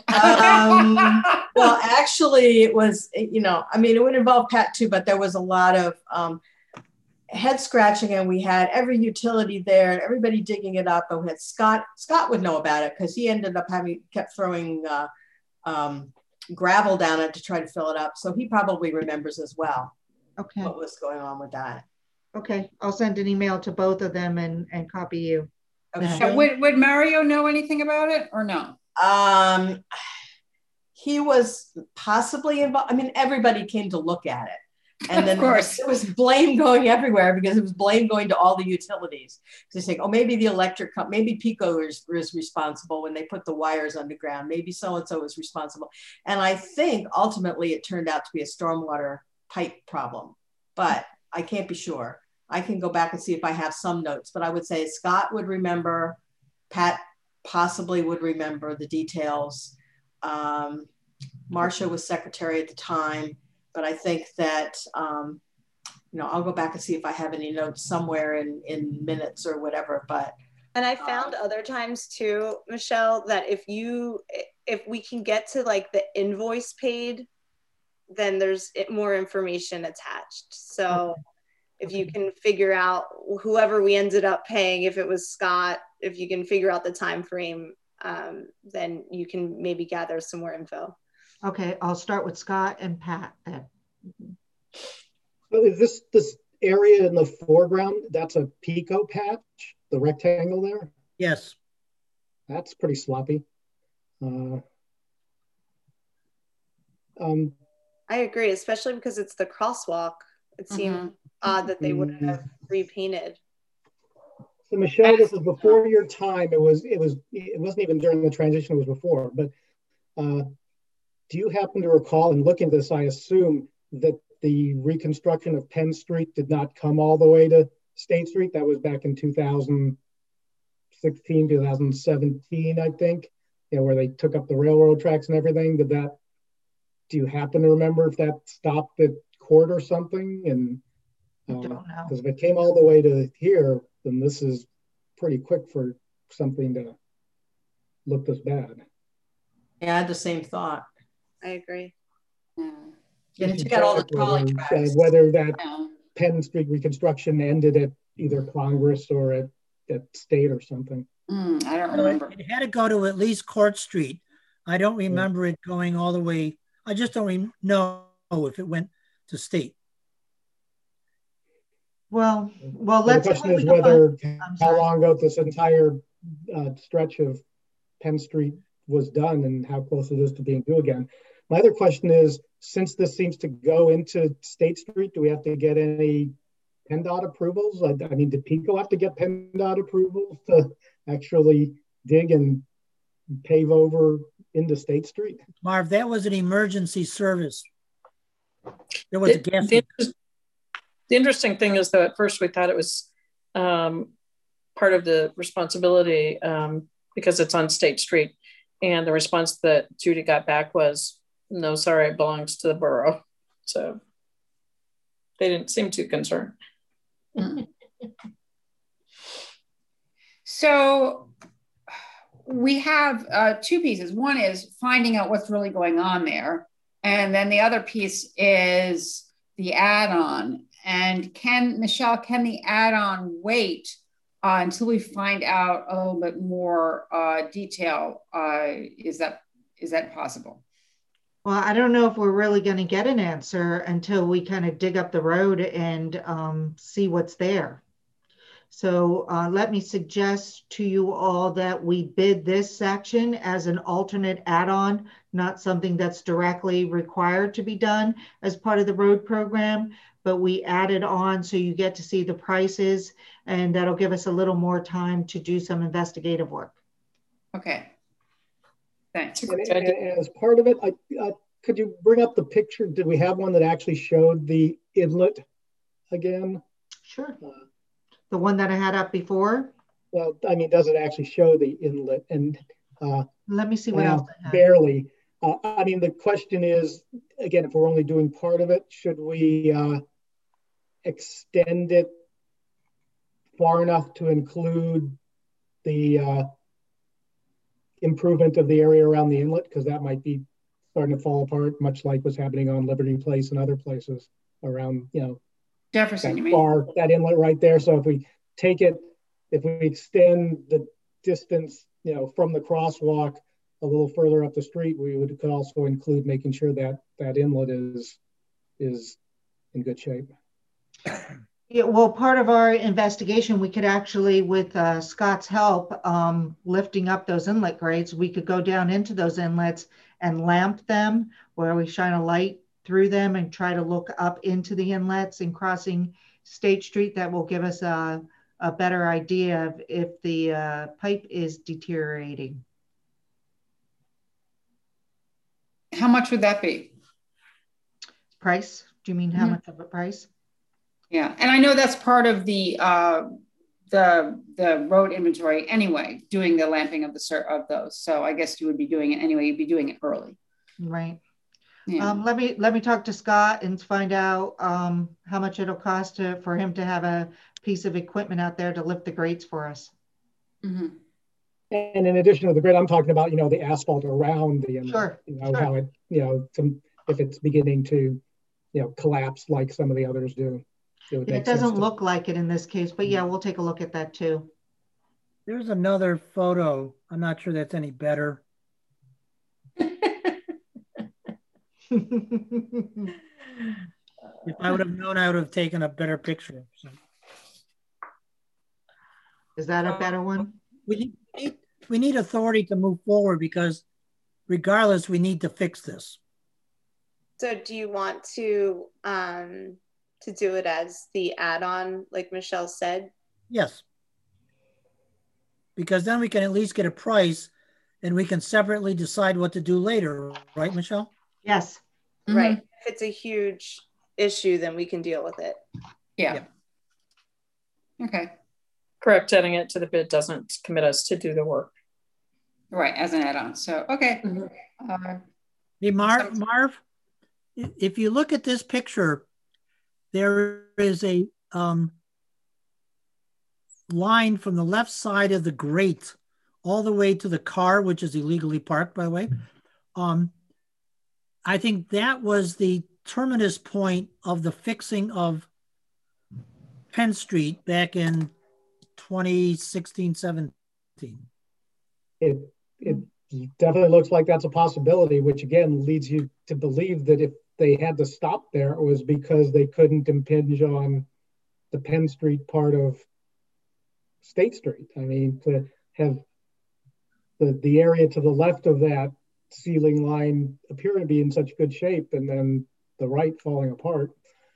Well, actually it was, I mean, it would involve Pat too, but there was a lot of head scratching, and we had every utility there and everybody digging it up. And we had Scott would know about it because he ended up kept throwing gravel down it to try to fill it up. So he probably remembers as well. Okay. What was going on with that. Okay. I'll send an email to both of them and copy you. Okay. Would Mario know anything about it or no? He was possibly involved. I mean, everybody came to look at it. And then of course. There was blame going everywhere because it was blame going to all the utilities. They're saying, oh, maybe the electric company, maybe PECO is responsible when they put the wires underground. Maybe so-and-so is responsible. And I think ultimately it turned out to be a stormwater pipe problem, but I can't be sure. I can go back and see if I have some notes, but I would say Scott would remember, Pat possibly would remember the details. Marcia was secretary at the time. But I think that, I'll go back and see if I have any notes somewhere in minutes or whatever, but. And I found other times too, Michelle, that if we can get to like the invoice paid, then there's more information attached. So if you can figure out whoever we ended up paying, if it was Scott, if you can figure out the time frame, then you can maybe gather some more info. Okay, I'll start with Scott and Pat then. So is this area in the foreground, that's a PECO patch, the rectangle there? Yes. That's pretty sloppy. I agree, especially because it's the crosswalk. It seemed odd that they would have repainted. So Michelle, this is before your time. It wasn't even during the transition, it was before, but do you happen to recall, and look into this, I assume that the reconstruction of Penn Street did not come all the way to State Street. That was back in 2016, 2017, I think, where they took up the railroad tracks and everything. Do you happen to remember if that stopped at court or something? And I don't know. Because if it came all the way to here, then this is pretty quick for something to look this bad. Yeah, I had the same thought. I agree. Yeah. And it took out all the trolley tracks. Whether that Penn Street reconstruction ended at either Congress or at State or something. I don't remember. It had to go to at least Court Street. I don't remember it going all the way. I just don't know if it went to State. Well, let's. The question is whether how long ago this entire stretch of Penn Street was done and how close it is to being due again. My other question is, since this seems to go into State Street, do we have to get any PennDOT approvals? I mean, did PECO have to get PennDOT approvals to actually dig and pave over into State Street? Marv, that was an emergency service. There was a gas. The interesting thing is that at first we thought it was part of the responsibility because it's on State Street. And the response that Judy got back was, no, sorry, it belongs to the borough. So they didn't seem too concerned. So we have two pieces. One is finding out what's really going on there. And then the other piece is the add-on. And Michelle, can the add-on wait until we find out a little bit more detail? Is that possible? Well, I don't know if we're really going to get an answer until we kind of dig up the road and see what's there. So let me suggest to you all that we bid this section as an alternate add-on, not something that's directly required to be done as part of the road program, but we add it on so you get to see the prices, and that'll give us a little more time to do some investigative work. Okay. Thanks. And as part of it, could you bring up the picture? Did we have one that actually showed the inlet again? Sure. The one that I had up before? Well, I mean, does it actually show the inlet? And let me see what else I have. Barely. I mean, the question is, again, if we're only doing part of it, should we extend it far enough to include the improvement of the area around the inlet? Because that might be starting to fall apart, much like what's happening on Liberty Place and other places around, Jefferson, that inlet right there. So if we take it, if we extend the distance, from the crosswalk a little further up the street, we could also include making sure that that inlet is in good shape. Yeah, well, part of our investigation, we could actually, with Scott's help, lifting up those inlet grades, we could go down into those inlets and lamp them where we shine a light through them and try to look up into the inlets and crossing State Street. That will give us a better idea of if the pipe is deteriorating. How much would that be? Price? Do you mean how much of a price? Yeah, and I know that's part of the road inventory anyway, doing the lamping of those. So I guess you would be doing it anyway. You'd be doing it early, right? Yeah. Let me talk to Scott and find out how much it'll cost for him to have a piece of equipment out there to lift the grates for us. Mm-hmm. And in addition to the grate, I'm talking about the asphalt around the inlet. Sure. How it if it's beginning to collapse like some of the others do. It doesn't look like it in this case, but yeah, we'll take a look at that too. There's another photo. I'm not sure that's any better. If I would have known, I would have taken a better picture. So. Is that a better one? We need authority to move forward because regardless, we need to fix this. So do you want to do it as the add-on, like Michelle said? Yes. Because then we can at least get a price and we can separately decide what to do later. Right, Michelle? Yes. Right. If it's a huge issue, then we can deal with it. Yeah. Okay. Correct. Adding it to the bid doesn't commit us to do the work. Right, as an add-on. So, okay. Hey, Marv, if you look at this picture, there is a line from the left side of the grate all the way to the car, which is illegally parked, by the way. I think that was the terminus point of the fixing of Penn Street back in 2016, 17. It definitely looks like that's a possibility, which again leads you to believe that if they had to stop there, it was because they couldn't impinge on the Penn Street part of State Street. I mean, to have the area to the left of that ceiling line appear to be in such good shape, and then the right falling apart.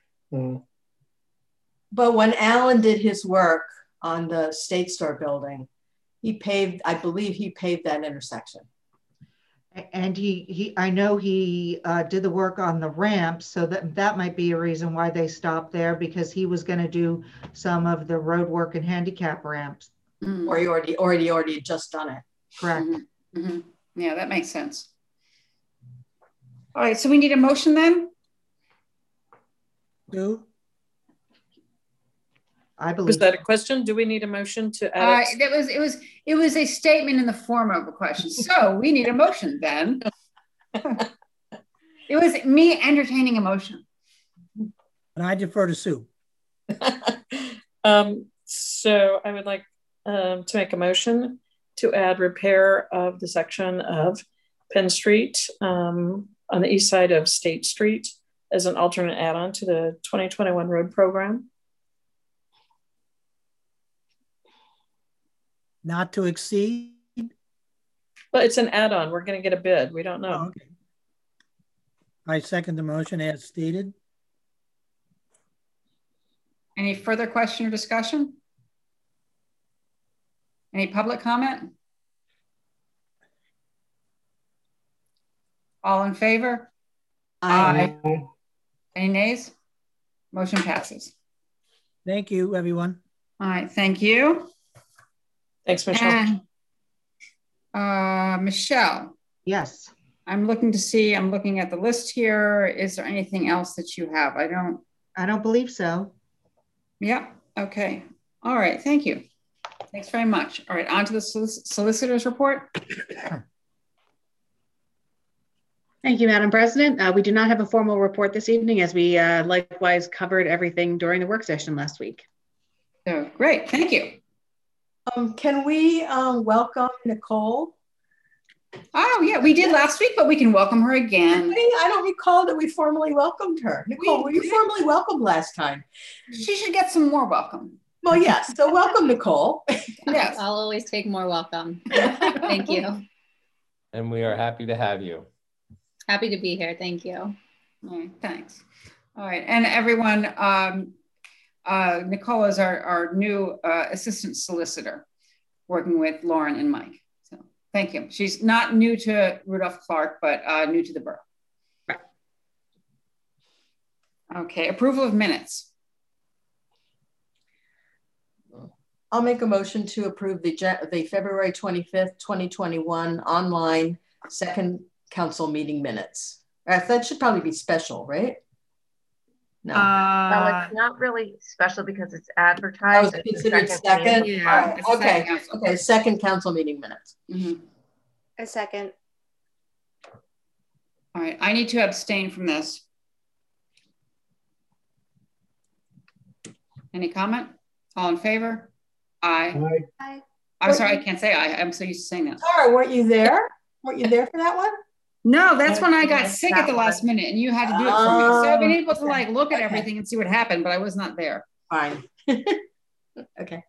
But when Alan did his work on the State Store building, he paved, I believe he paved that intersection. And I know he did the work on the ramp, so that might be a reason why they stopped there, because he was going to do some of the road work and handicap ramps. Or he already just done it. Correct. Yeah, that makes sense. All right, so we need a motion then? No. I believe. Was that a question? Do we need a motion to add it? It was a statement in the form of a question. So we need a motion then. It was me entertaining a motion. And I defer to Sue. So I would like to make a motion to add repair of the section of Penn Street on the east side of State Street as an alternate add-on to the 2021 road program. Not to exceed? Well, it's an add-on. We're going to get a bid. We don't know. Oh, okay. I second the motion as stated. Any further question or discussion? Any public comment? All in favor? Aye. Any nays? Motion passes. Thank you, everyone. All right, thank you. Thanks, Michelle. And, Michelle. Yes. I'm looking at the list here. Is there anything else that you have? I don't believe so. Yeah, okay. All right, thank you. Thanks very much. All right, on to the solicitor's report. Thank you, Madam President. We do not have a formal report this evening, as we likewise covered everything during the work session last week. So great, thank you. Can we welcome Nicole? Oh yeah, we did last week, but we can welcome her again. I don't recall that we formally welcomed her. Nicole, were you formally welcomed last time? She should get some more welcome. Well, yes, so welcome, Nicole. Yes, I'll always take more welcome. Thank you. And we are happy to have you. Happy to be here. Thank you. All right, thanks. All right, and everyone, Nicole is our new assistant solicitor, working with Lauren and Mike. So thank you. She's not new to Rudolph Clark, but new to the borough. Right. Okay, approval of minutes. I'll make a motion to approve the February 25th, 2021 online second council meeting minutes. That should probably be special, right? No. Well, it's not really special because it's advertised. It's considered second? Yeah, okay. Okay, second council meeting minutes. A second. All right, I need to abstain from this. Any comment? All in favor? Aye. Aye. I'm sorry, I can't say aye. I'm so used to saying that. Sorry, weren't you there? Weren't you there for that one? No, that's when I got sick at the last minute and you had to do it for me. So I've been able to like look at everything and see what happened, but I was not there. Fine. Okay.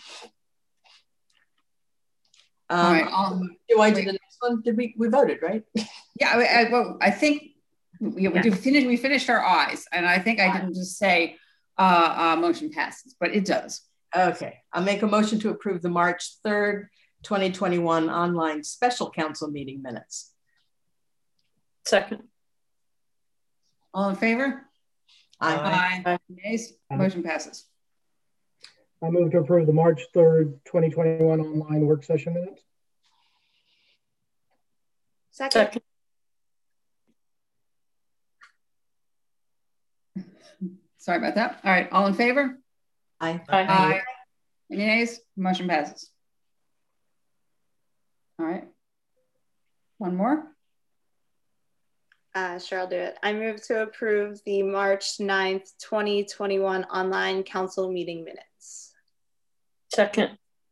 All right. Do I do the next one? Did we voted, right? Yeah, well, I think we finished our ayes, and I think I didn't just say motion passes, but it does. Okay, I'll make a motion to approve the March 3rd, 2021 online special council meeting minutes. Second. All in favor? Aye. Aye. Nays? Motion passes. I move to approve the March 3rd, 2021 online work session minutes. Second. Sorry about that. All right, all in favor? Aye. Aye. Any nays? Motion passes. All right. One more. Sure, I'll do it. I move to approve the March 9th, 2021 online council meeting minutes. Second.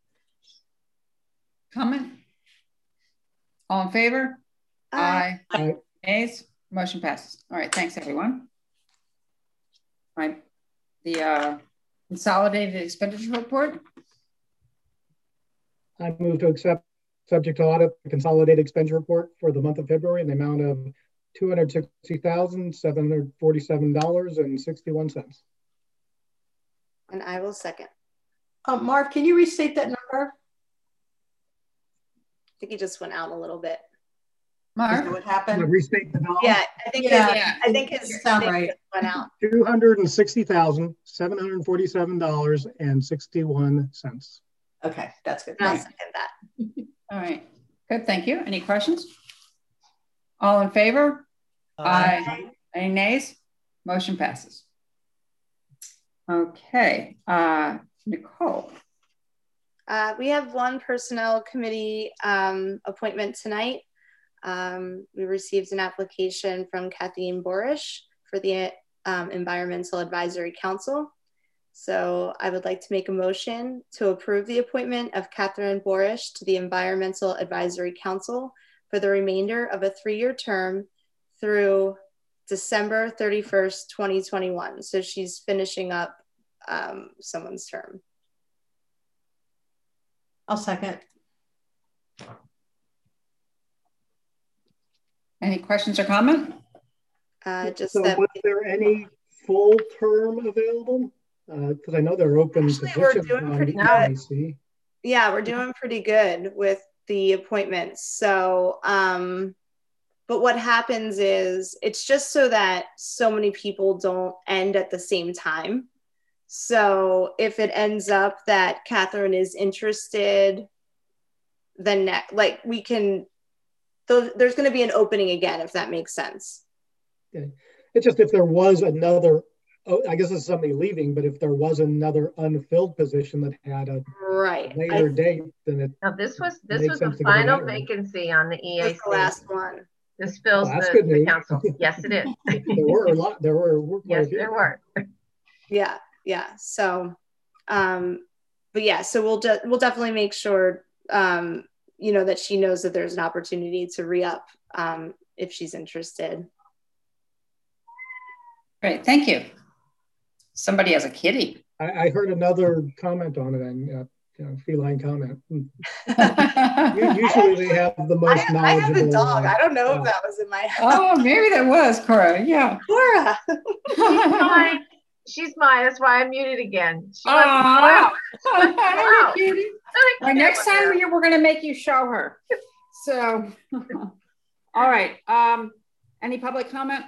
Comment? All in favor? Aye. Aye. Nays? Motion passes. All right, thanks everyone. All right, the consolidated expenditure report. I move to accept, subject to audit, the consolidated expenditure report for the month of February in the amount of $260,747.61. And I will second. Mark, can you restate that number? I think he just went out a little bit. Mark, what happened? Restate the dollar. Yeah, I think his sound right. Went out. $260,747.61. Okay, that's good. I'll second that. All right, good. Thank you. Any questions? All in favor? Aye. Any nays? Motion passes. Okay, Nicole. We have one personnel committee appointment tonight. We received an application from Kathleen Borish for the Environmental Advisory Council. So I would like to make a motion to approve the appointment of Catherine Borish to the Environmental Advisory Council for the remainder of a 3-year term through December 31st, 2021. So she's finishing up someone's term. I'll second. Any questions or comment? Was there any full term available? Because I know they're open positions. We're doing pretty good. Yeah, we're doing pretty good with the appointments. So, but what happens is it's just so that so many people don't end at the same time. So if it ends up that Catherine is interested, then we can, there's going to be an opening again, if that makes sense. Okay. It's just if there was another, I guess it's somebody leaving, but if there was another unfilled position that had a later date, then it. Now this was the final vacancy on the EAC. That's the last one. This fills the council. Yes, it is. There were a lot. There were. Yes, there were. Yeah. Yeah. So, but yeah, so we'll definitely make sure, that she knows that there's an opportunity to re-up if she's interested. Great. Thank you. Somebody has a kitty. I heard another comment on it, and feline comment. Usually they have the most knowledgeable. I have a dog. I don't know if that was in my house. Oh, maybe that was Cora. Yeah. Cora. She's mine. That's why I muted again. Wow. Wow. Next time we're going to make you show her. So, all right. Any public comment?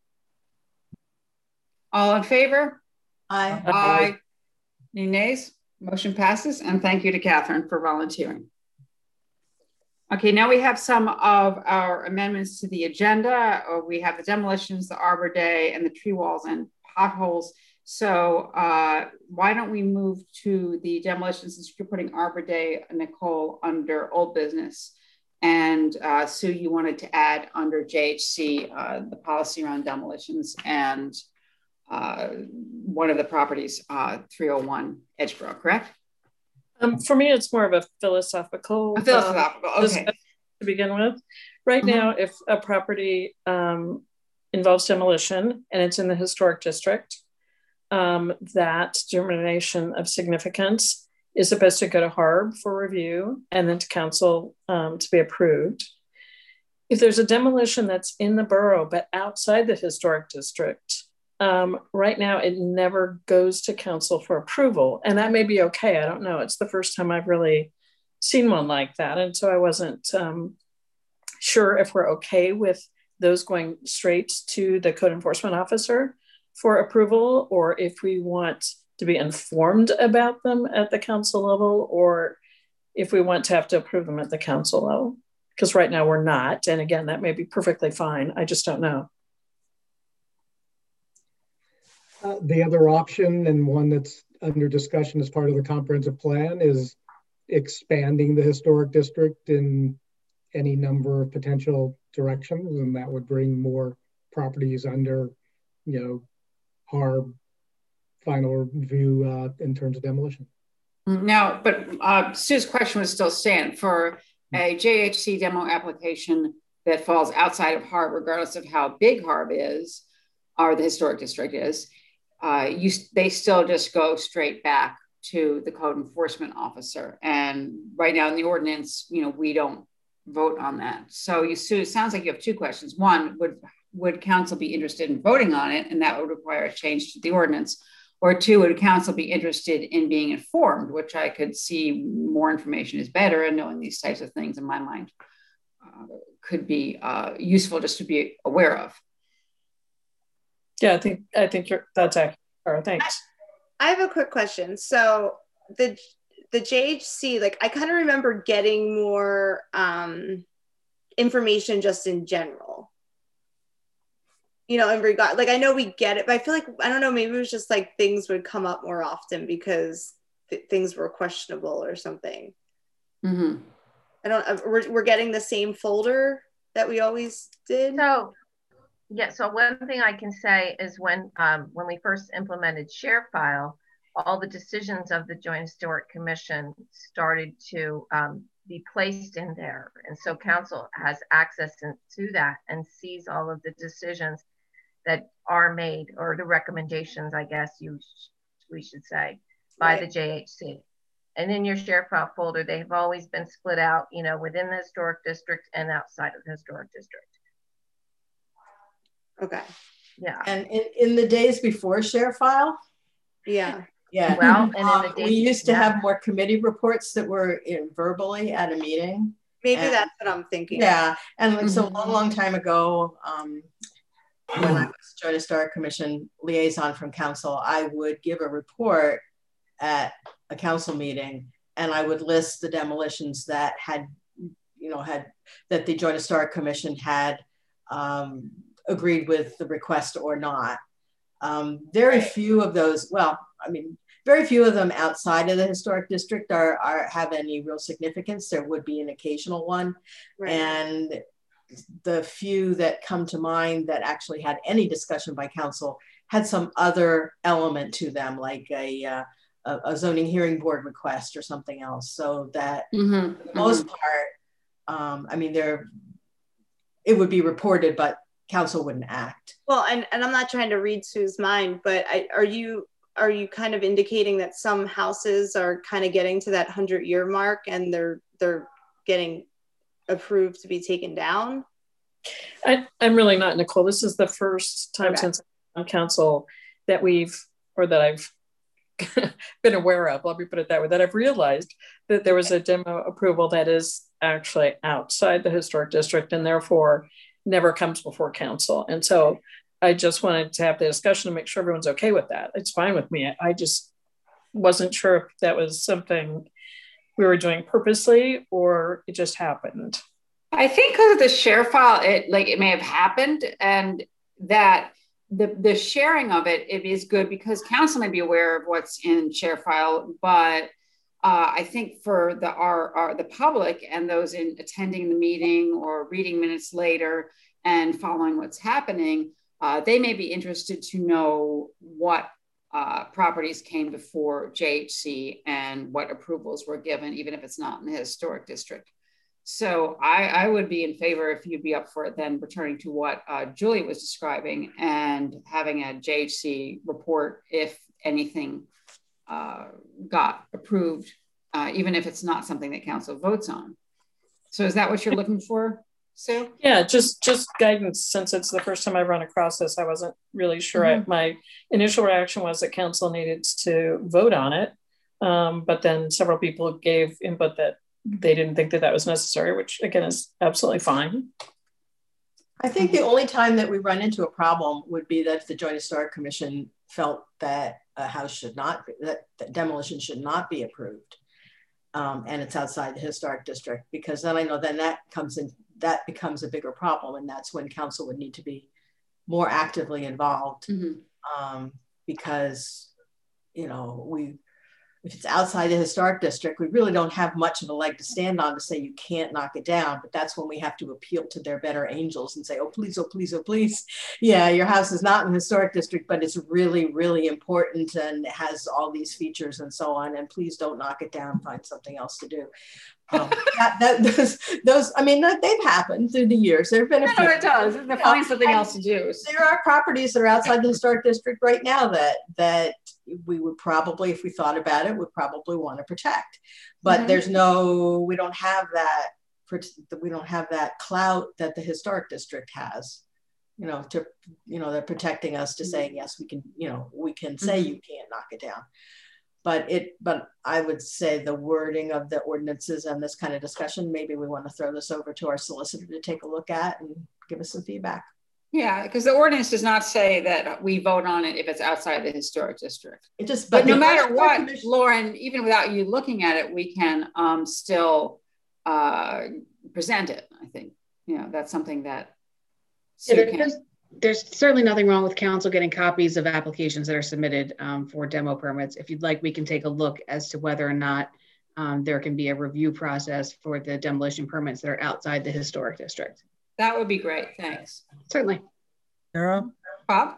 All in favor? Aye. Aye. Any nays? Motion passes. And thank you to Catherine for volunteering. Okay, now we have some of our amendments to the agenda. We have the demolitions, the Arbor Day, and the tree walls and potholes. So why don't we move to the demolitions, since you're putting Arbor Day, Nicole, under old business. And Sue, you wanted to add under JHC the policy around demolitions and one of the properties, 301 Edgeboro, correct? For me, it's more of a philosophical. Okay. To begin with. Right now, if a property involves demolition and it's in the historic district, that determination of significance is supposed to go to HARB for review and then to council to be approved. If there's a demolition that's in the borough but outside the historic district, right now it never goes to council for approval, and that may be okay. I don't know. It's the first time I've really seen one like that, and so I wasn't sure if we're okay with those going straight to the code enforcement officer. for approval, or if we want to be informed about them at the council level, or if we want to have to approve them at the council level. Because right now we're not. And again, that may be perfectly fine. I just don't know. The other option, and one that's under discussion as part of the comprehensive plan, is expanding the historic district in any number of potential directions, and that would bring more properties under, our final review in terms of demolition. Now, but Sue's question was still stand for a JHC demo application that falls outside of HARB, regardless of how big HARB is, or the historic district is. They still just go straight back to the code enforcement officer. And right now in the ordinance, we don't vote on that. So Sue, it sounds like you have two questions. One, would council be interested in voting on it? And that would require a change to the ordinance. Or two, would council be interested in being informed, which I could see more information is better, and knowing these types of things in my mind could be useful just to be aware of. Yeah, I think that's accurate. Thanks. I have a quick question. So the JHC, like I kind of remember getting more information just in general. In regard, like I know we get it, but I feel like, I don't know, maybe it was just like things would come up more often because things were questionable or something. Mm-hmm. We're getting the same folder that we always did. So one thing I can say is when we first implemented ShareFile, all the decisions of the Joint Historic Commission started to be placed in there. And so council has access to that and sees all of the decisions that are made, or the recommendations, I guess we should say, by the JHC. And in your ShareFile folder, they've always been split out, within the historic district and outside of the historic district. Okay. Yeah. And in the days before ShareFile? Yeah. Yeah. Well, and in the we used to have more committee reports that were verbally at a meeting. Maybe that's what I'm thinking. Yeah. And like, so a long time ago, when I was Joint Historic Commission liaison from council, I would give a report at a council meeting, and I would list the demolitions that had that the Joint Historic Commission had agreed with the request or not. Very few of those, very few of them outside of the historic district have any real significance. There would be an occasional one. Right. And the few that come to mind that actually had any discussion by council had some other element to them, like a zoning hearing board request or something else. So that for the most part, it would be reported, but council wouldn't act. Well, and I'm not trying to read Sue's mind, but are you kind of indicating that some houses are kind of getting to that 100-year mark and they're getting approved to be taken down? I'm really not, Nicole. This is the first time since I'm on council that I've been aware of, let me put it that way, that I've realized that there was a demo approval that is actually outside the historic district and therefore never comes before council. And so I just wanted to have the discussion to make sure everyone's okay with that. It's fine with me. I just wasn't sure if that was something we were doing purposely or it just happened. I think because of the ShareFile, it may have happened, and that the sharing of it is good because council may be aware of what's in ShareFile, but I think for the public and those in attending the meeting or reading minutes later and following what's happening, they may be interested to know what properties came before JHC and what approvals were given, even if it's not in the historic district. So I would be in favor, if you'd be up for it, then returning to what Julie was describing and having a JHC report if anything got approved, even if it's not something that council votes on. So is that what you're looking for, Sue? Yeah, just guidance. Since it's the first time I've run across this, I wasn't really sure. My initial reaction was that council needed to vote on it, but then several people gave input that they didn't think that was necessary, which again is absolutely fine. I think the only time that we run into a problem would be that the Joint Historic Commission felt that a house should not be, that demolition should not be approved. And it's outside the historic district, because then I know then that becomes a bigger problem, and that's when council would need to be more actively involved. Because, you know, if it's outside the historic district, we really don't have much of a leg to stand on to say you can't knock it down. But that's when we have to appeal to their better angels and say, oh, please, oh, please, oh, please. Yeah, your house is not in the historic district, but it's really, really important and it has all these features and so on. And please don't knock it down, find something else to do. Those, I mean, they've happened through the years. There have been a few. No, it does. They're finding something else to do. There are properties that are outside the historic district right now that we would probably, if we thought about it, would probably want to protect. But there's we don't have that clout that the historic district has, you know, they're protecting us to saying, yes, we can, you know, we can say you can't knock it down. But I would say the wording of the ordinances and this kind of discussion, maybe we want to throw this over to our solicitor to take a look at and give us some feedback. Yeah, because the ordinance does not say that we vote on it if it's outside the historic district. But no matter what, Lauren, even without you looking at it, we can still present it. I think, you know, that's something that there's certainly nothing wrong with council getting copies of applications that are submitted for demo permits. If you'd like, we can take a look as to whether or not there can be a review process for the demolition permits that are outside the historic district. That would be great. Thanks. Certainly. Sarah? Bob?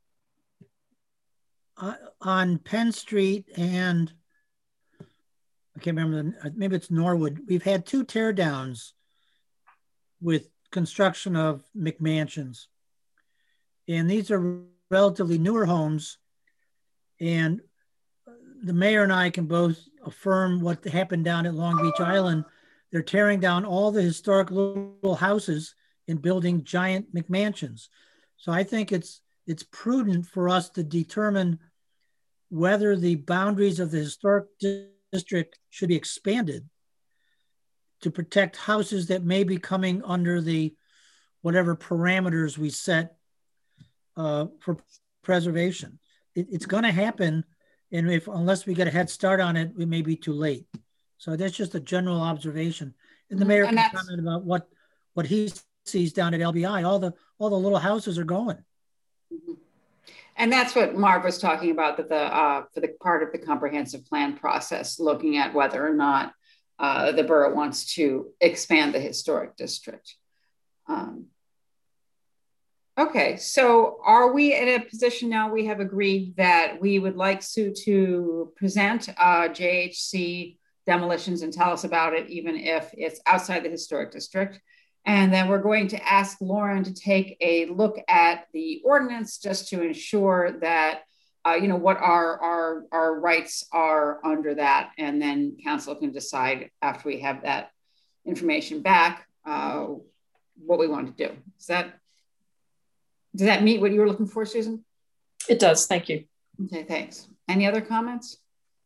On Penn Street and I can't remember, maybe it's Norwood, we've had 2 tear downs with construction of McMansions. And these are relatively newer homes. And the mayor and I can both affirm what happened down at Long Beach Island. They're tearing down all the historic little houses and building giant McMansions. So I think it's prudent for us to determine whether the boundaries of the historic district should be expanded to protect houses that may be coming under the whatever parameters we set for preservation. It's going to happen, and unless we get a head start on it, we may be too late. So that's just a general observation. And the mayor can comment about what he sees down at LBI. All the little houses are going. And that's what Marv was talking about, that for the part of the comprehensive plan process, looking at whether or not the borough wants to expand the historic district. Okay, so are we in a position now? We have agreed that we would like Sue to present JHC demolitions and tell us about it, even if it's outside the historic district. And then we're going to ask Lauren to take a look at the ordinance just to ensure that, you know, what our rights are under that. And then council can decide after we have that information back, what we want to do. Does that meet what you were looking for, Susan? It does, thank you. Okay, thanks. Any other comments?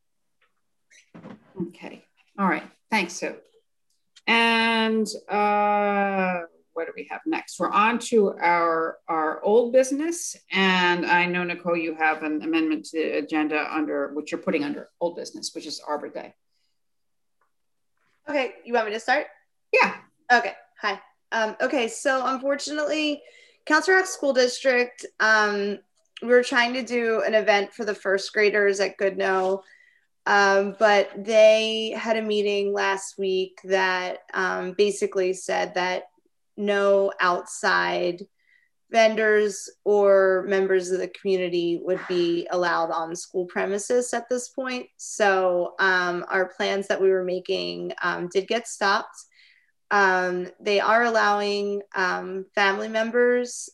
Okay, all right, thanks, Sue. And what do we have next? We're on to our old business. And I know, Nicole, you have an amendment to the agenda under, which you're putting under old business, which is Arbor Day. Okay, you want me to start? Yeah. Okay, hi. Okay, so unfortunately, Council Rock School District, we were trying to do an event for the first graders at Goodnoe, but they had a meeting last week that basically said that no outside vendors or members of the community would be allowed on school premises at this point. So our plans that we were making did get stopped. They are allowing family members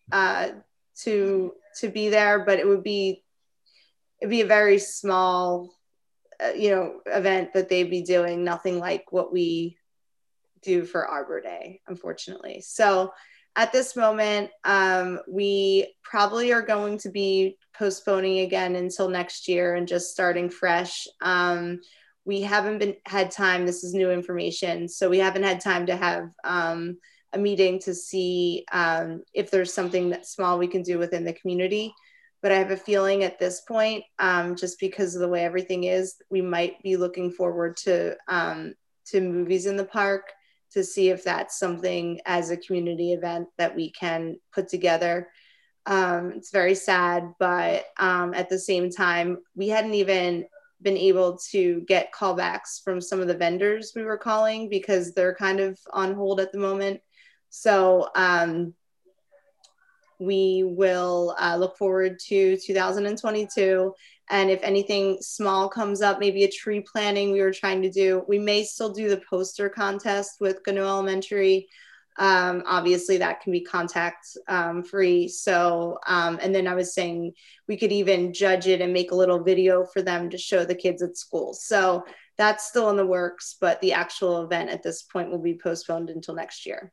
to be there, but it'd be a very small, event that they'd be doing. Nothing like what we do for Arbor Day, unfortunately. So at this moment, we probably are going to be postponing again until next year and just starting fresh. We haven't had time, this is new information, so we haven't had time to have a meeting to see if there's something that small we can do within the community. But I have a feeling at this point, just because of the way everything is, we might be looking forward to movies in the park, to see if that's something as a community event that we can put together. It's very sad, but at the same time, we hadn't even been able to get callbacks from some of the vendors we were calling because they're kind of on hold at the moment. So we will look forward to 2022. And if anything small comes up, maybe a tree planting we were trying to do, we may still do the poster contest with Gano Elementary. Obviously that can be contact free. So, and then I was saying we could even judge it and make a little video for them to show the kids at school. So that's still in the works, but the actual event at this point will be postponed until next year.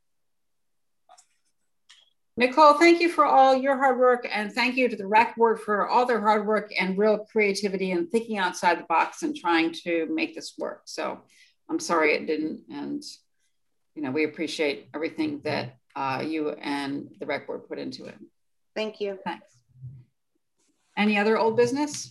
Nicole, thank you for all your hard work, and thank you to the rec board for all their hard work and real creativity and thinking outside the box and trying to make this work. So I'm sorry it didn't, and you know, we appreciate everything that you and the rec board put into it. Thank you. Thanks. Any other old business?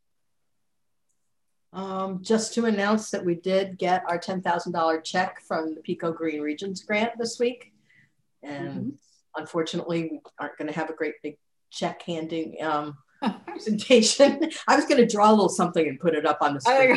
Just to announce that we did get our $10,000 check from the Pico Green Regions grant this week. And unfortunately, we aren't going to have a great big check handing presentation. I was going to draw a little something and put it up on the screen.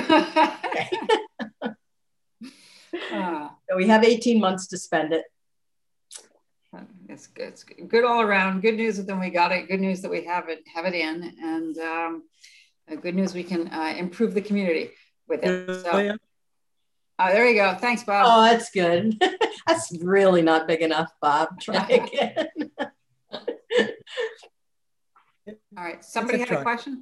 So we have 18 months to spend it. It's good all around. Good news that then we got it. Good news that we have it in, and good news we can improve the community with it. So, there you go. Thanks, Bob. Oh, that's good. That's really not big enough, Bob. Try again. All right. Somebody had a question?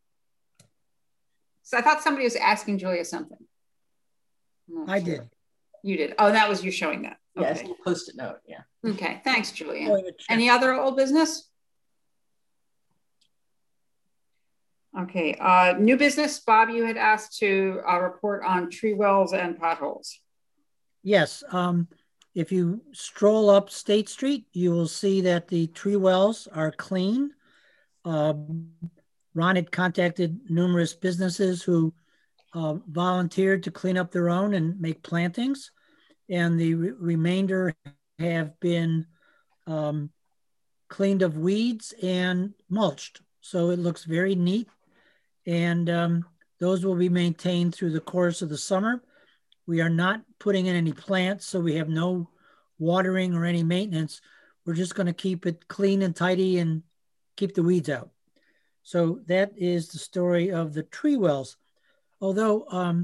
So I thought somebody was asking Julia something. I did. You did. Oh, that was you showing that. Yes, Okay. Post-it note. Yeah. Okay. Thanks, Julia. Any other old business? Okay. New business. Bob, you had asked to report on tree wells and potholes. Yes. If you stroll up State Street, you will see that the tree wells are clean. Ron had contacted numerous businesses who volunteered to clean up their own and make plantings, and the remainder have been cleaned of weeds and mulched. So it looks very neat, and those will be maintained through the course of the summer. We are not putting in any plants, so we have no watering or any maintenance. We're just going to keep it clean and tidy and keep the weeds out. So that is the story of the tree wells. Although,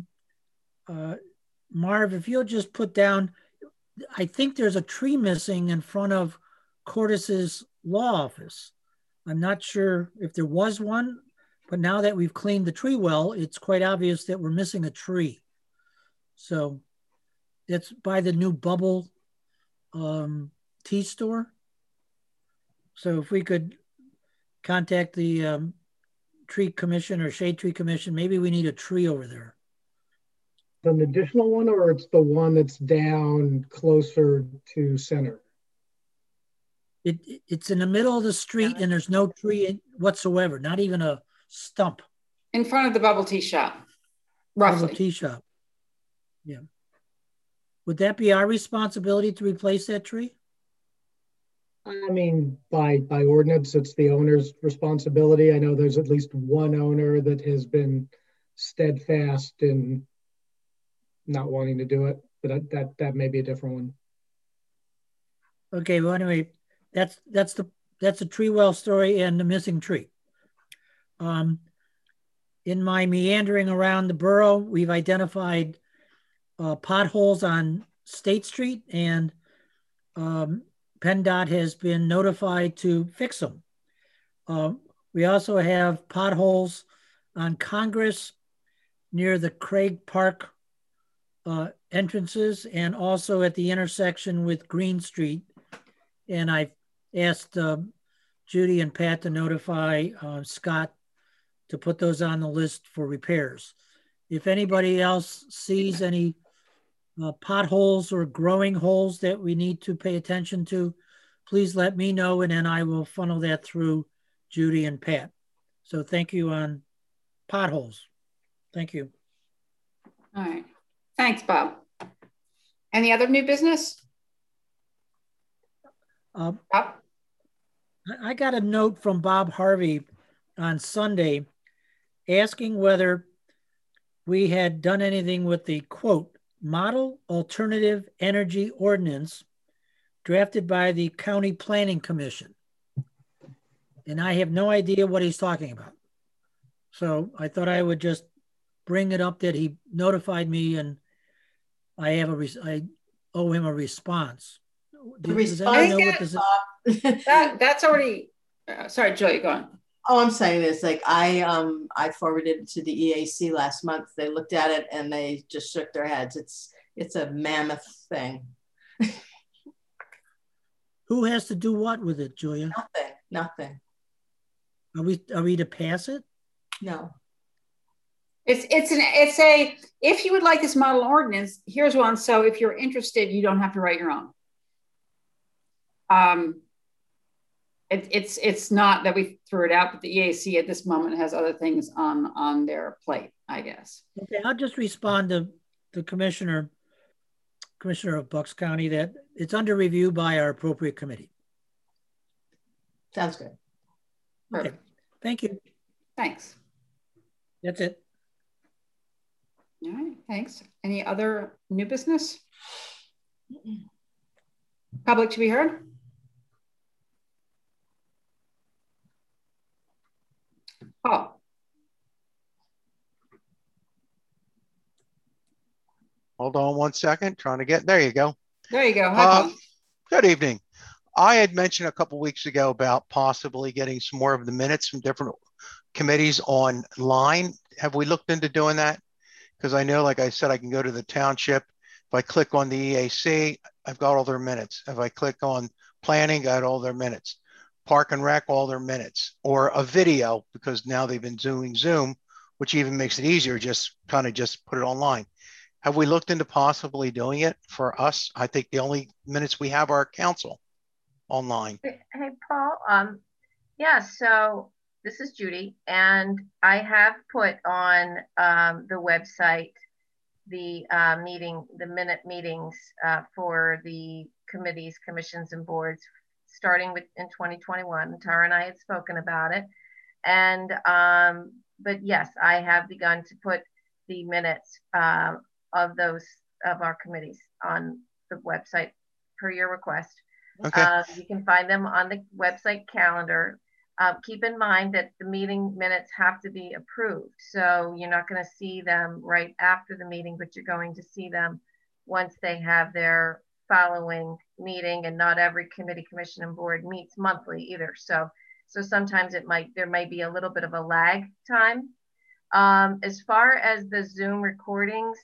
Marv, if you'll just put down, I think there's a tree missing in front of Cortis's law office. I'm not sure if there was one, but now that we've cleaned the tree well, it's quite obvious that we're missing a tree. So it's by the new Bubble tea store. So if we could contact the tree commission or shade tree commission, maybe we need a tree over there. An additional one, or it's the one that's down closer to center? It's in the middle of the street and there's no tree whatsoever, not even a stump. In front of the bubble tea shop, roughly. Bubble tea shop. Yeah. Would that be our responsibility to replace that tree? I mean, by ordinance, it's the owner's responsibility. I know there's at least one owner that has been steadfast in not wanting to do it, but that may be a different one. Okay, well, anyway, that's a tree well story and the missing tree. In my meandering around the borough, we've identified potholes on State Street, and PennDOT has been notified to fix them. We also have potholes on Congress near the Craig Park entrances, and also at the intersection with Green Street. And I've asked Judy and Pat to notify Scott to put those on the list for repairs. If anybody else sees any potholes or growing holes that we need to pay attention to, please let me know, and then I will funnel that through Judy and Pat. So thank you on potholes. Thank you. All right. Thanks, Bob. Any other new business? Bob? I got a note from Bob Harvey on Sunday asking whether we had done anything with the, quote, Model Alternative Energy Ordinance drafted by the County Planning Commission. And I have no idea what he's talking about. So I thought I would just bring it up that he notified me, and I owe him a response. Does anyone know what this is? That's already, sorry, Joy, go on. Oh, I'm saying this, like I forwarded it to the EAC last month. They looked at it and they just shook their heads. It's a mammoth thing. Who has to do what with it, Julia? Nothing. Are we to pass it? No. It's a if you would like this model ordinance, here's one. So if you're interested, you don't have to write your own. It's not that we threw it out, but the EAC at this moment has other things on their plate, I guess. Okay, I'll just respond to the Commissioner of Bucks County that it's under review by our appropriate committee. Sounds good. Okay, thank you. Thanks. That's it. All right, thanks. Any other new business? Public to be heard? Oh. Hold on one second, trying to get, there you go. There you go. Hi, good evening. I had mentioned a couple weeks ago about possibly getting some more of the minutes from different committees online. Have we looked into doing that? Because I know, like I said, I can go to the township. If I click on the EAC, I've got all their minutes. If I click on planning, got all their minutes. Park and Rec, all their minutes. Or a video, because now they've been doing Zoom, which even makes it easier, just kind of just put it online. Have we looked into possibly doing it for us? I think the only minutes we have are council online. Hey, Paul. Yeah, so this is Judy, and I have put on the website the minute meetings for the committees, commissions, and boards starting with in 2021. Tara and I had spoken about it, and but yes, I have begun to put the minutes of our committees on the website per your request. Okay. You can find them on the website calendar. Keep in mind that the meeting minutes have to be approved. So you're not going to see them right after the meeting, but you're going to see them once they have their following meeting, and not every committee, commission, and board meets monthly either. So sometimes there might be a little bit of a lag time. As far as the Zoom recordings,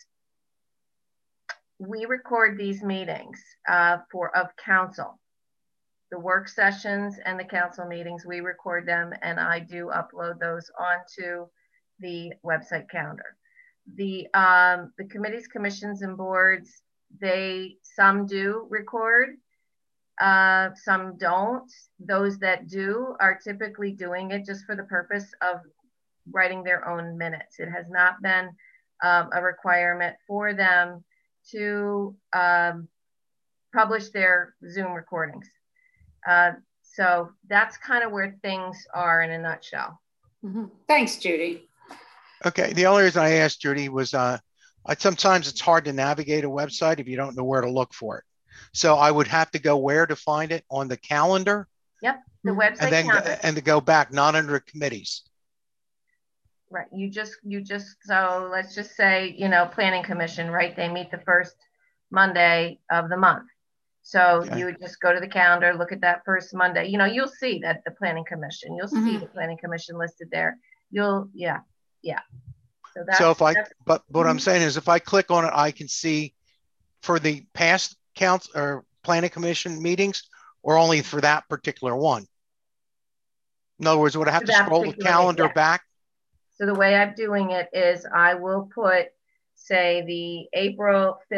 we record these meetings of council. The work sessions and the council meetings, we record them, and I do upload those onto the website calendar. The committees, commissions, and boards, some do record, some don't. Those that do are typically doing it just for the purpose of writing their own minutes. It has not been a requirement for them to publish their Zoom recordings. So that's kind of where things are in a nutshell. Mm-hmm. Thanks, Judy. Okay, the only reason I asked Judy was sometimes it's hard to navigate a website if you don't know where to look for it. So I would have to go where to find it on the calendar? Yep, the website calendar. And to go back, not under committees. Right, you just, so let's just say, planning commission, right? They meet the first Monday of the month. So okay. You would just go to the calendar, look at that first Monday. You'll see that the planning commission, you'll see the planning commission listed there. Yeah. So but what I'm saying is if I click on it, I can see for the past counts or planning commission meetings, or only for that particular one. In other words, would I have to scroll the calendar back? So the way I'm doing it is I will put, say, the April 5th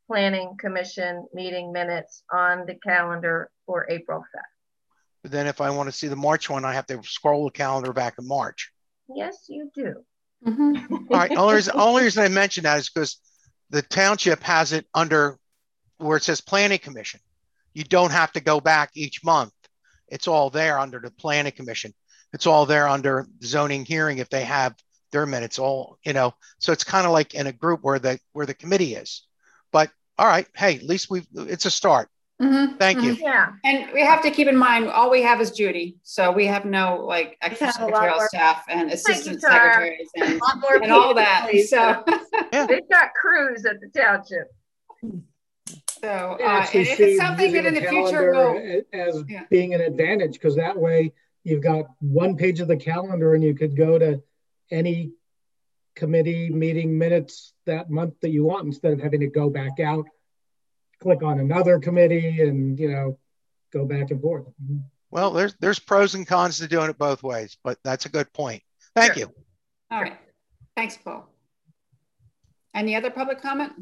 Planning Commission meeting minutes on the calendar for April 5th. But then if I want to see the March one, I have to scroll the calendar back in March. Yes, you do. Mm-hmm. All right. Only reason I mention that is because the township has it under where it says Planning Commission. You don't have to go back each month. It's all there under the Planning Commission. It's all there under zoning hearing if they have their minutes. All, you know, so it's kind of like in a group where the committee is. But all right, hey, at least it's a start. Mm-hmm. Thank you. Yeah. And we have to keep in mind, all we have is Judy. So we have no like extra secretarial staff and assistant secretaries and all that. So they've got crews at the township. So actually, if it's something that in the future will as being an advantage, because that way you've got one page of the calendar and you could go to any committee meeting minutes that month that you want instead of having to go back out, click on another committee and, you know, go back and forth. Well, there's pros and cons to doing it both ways, but that's a good point. Thank you. All right. Thanks, Paul. Any other public comment?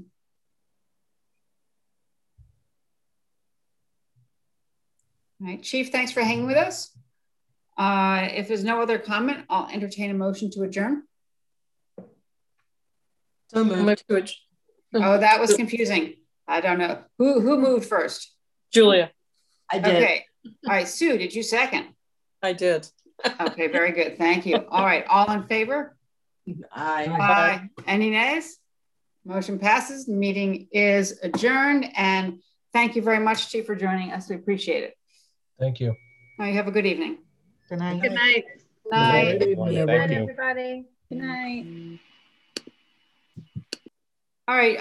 All right, Chief, thanks for hanging with us. If there's no other comment, I'll entertain a motion to adjourn. So moved. Oh, that was confusing. I don't know. Who moved first? Julia. I did. Okay. All right, Sue, did you second? I did. Okay, very good. Thank you. All right, all in favor? Aye. Aye. Any nays? Motion passes. Meeting is adjourned. And thank you very much, Chief, for joining us. We appreciate it. Thank you. All right, have a good evening. Good night. Good night. Good night. Good evening, Good night, everybody. everybody. Good night. All right.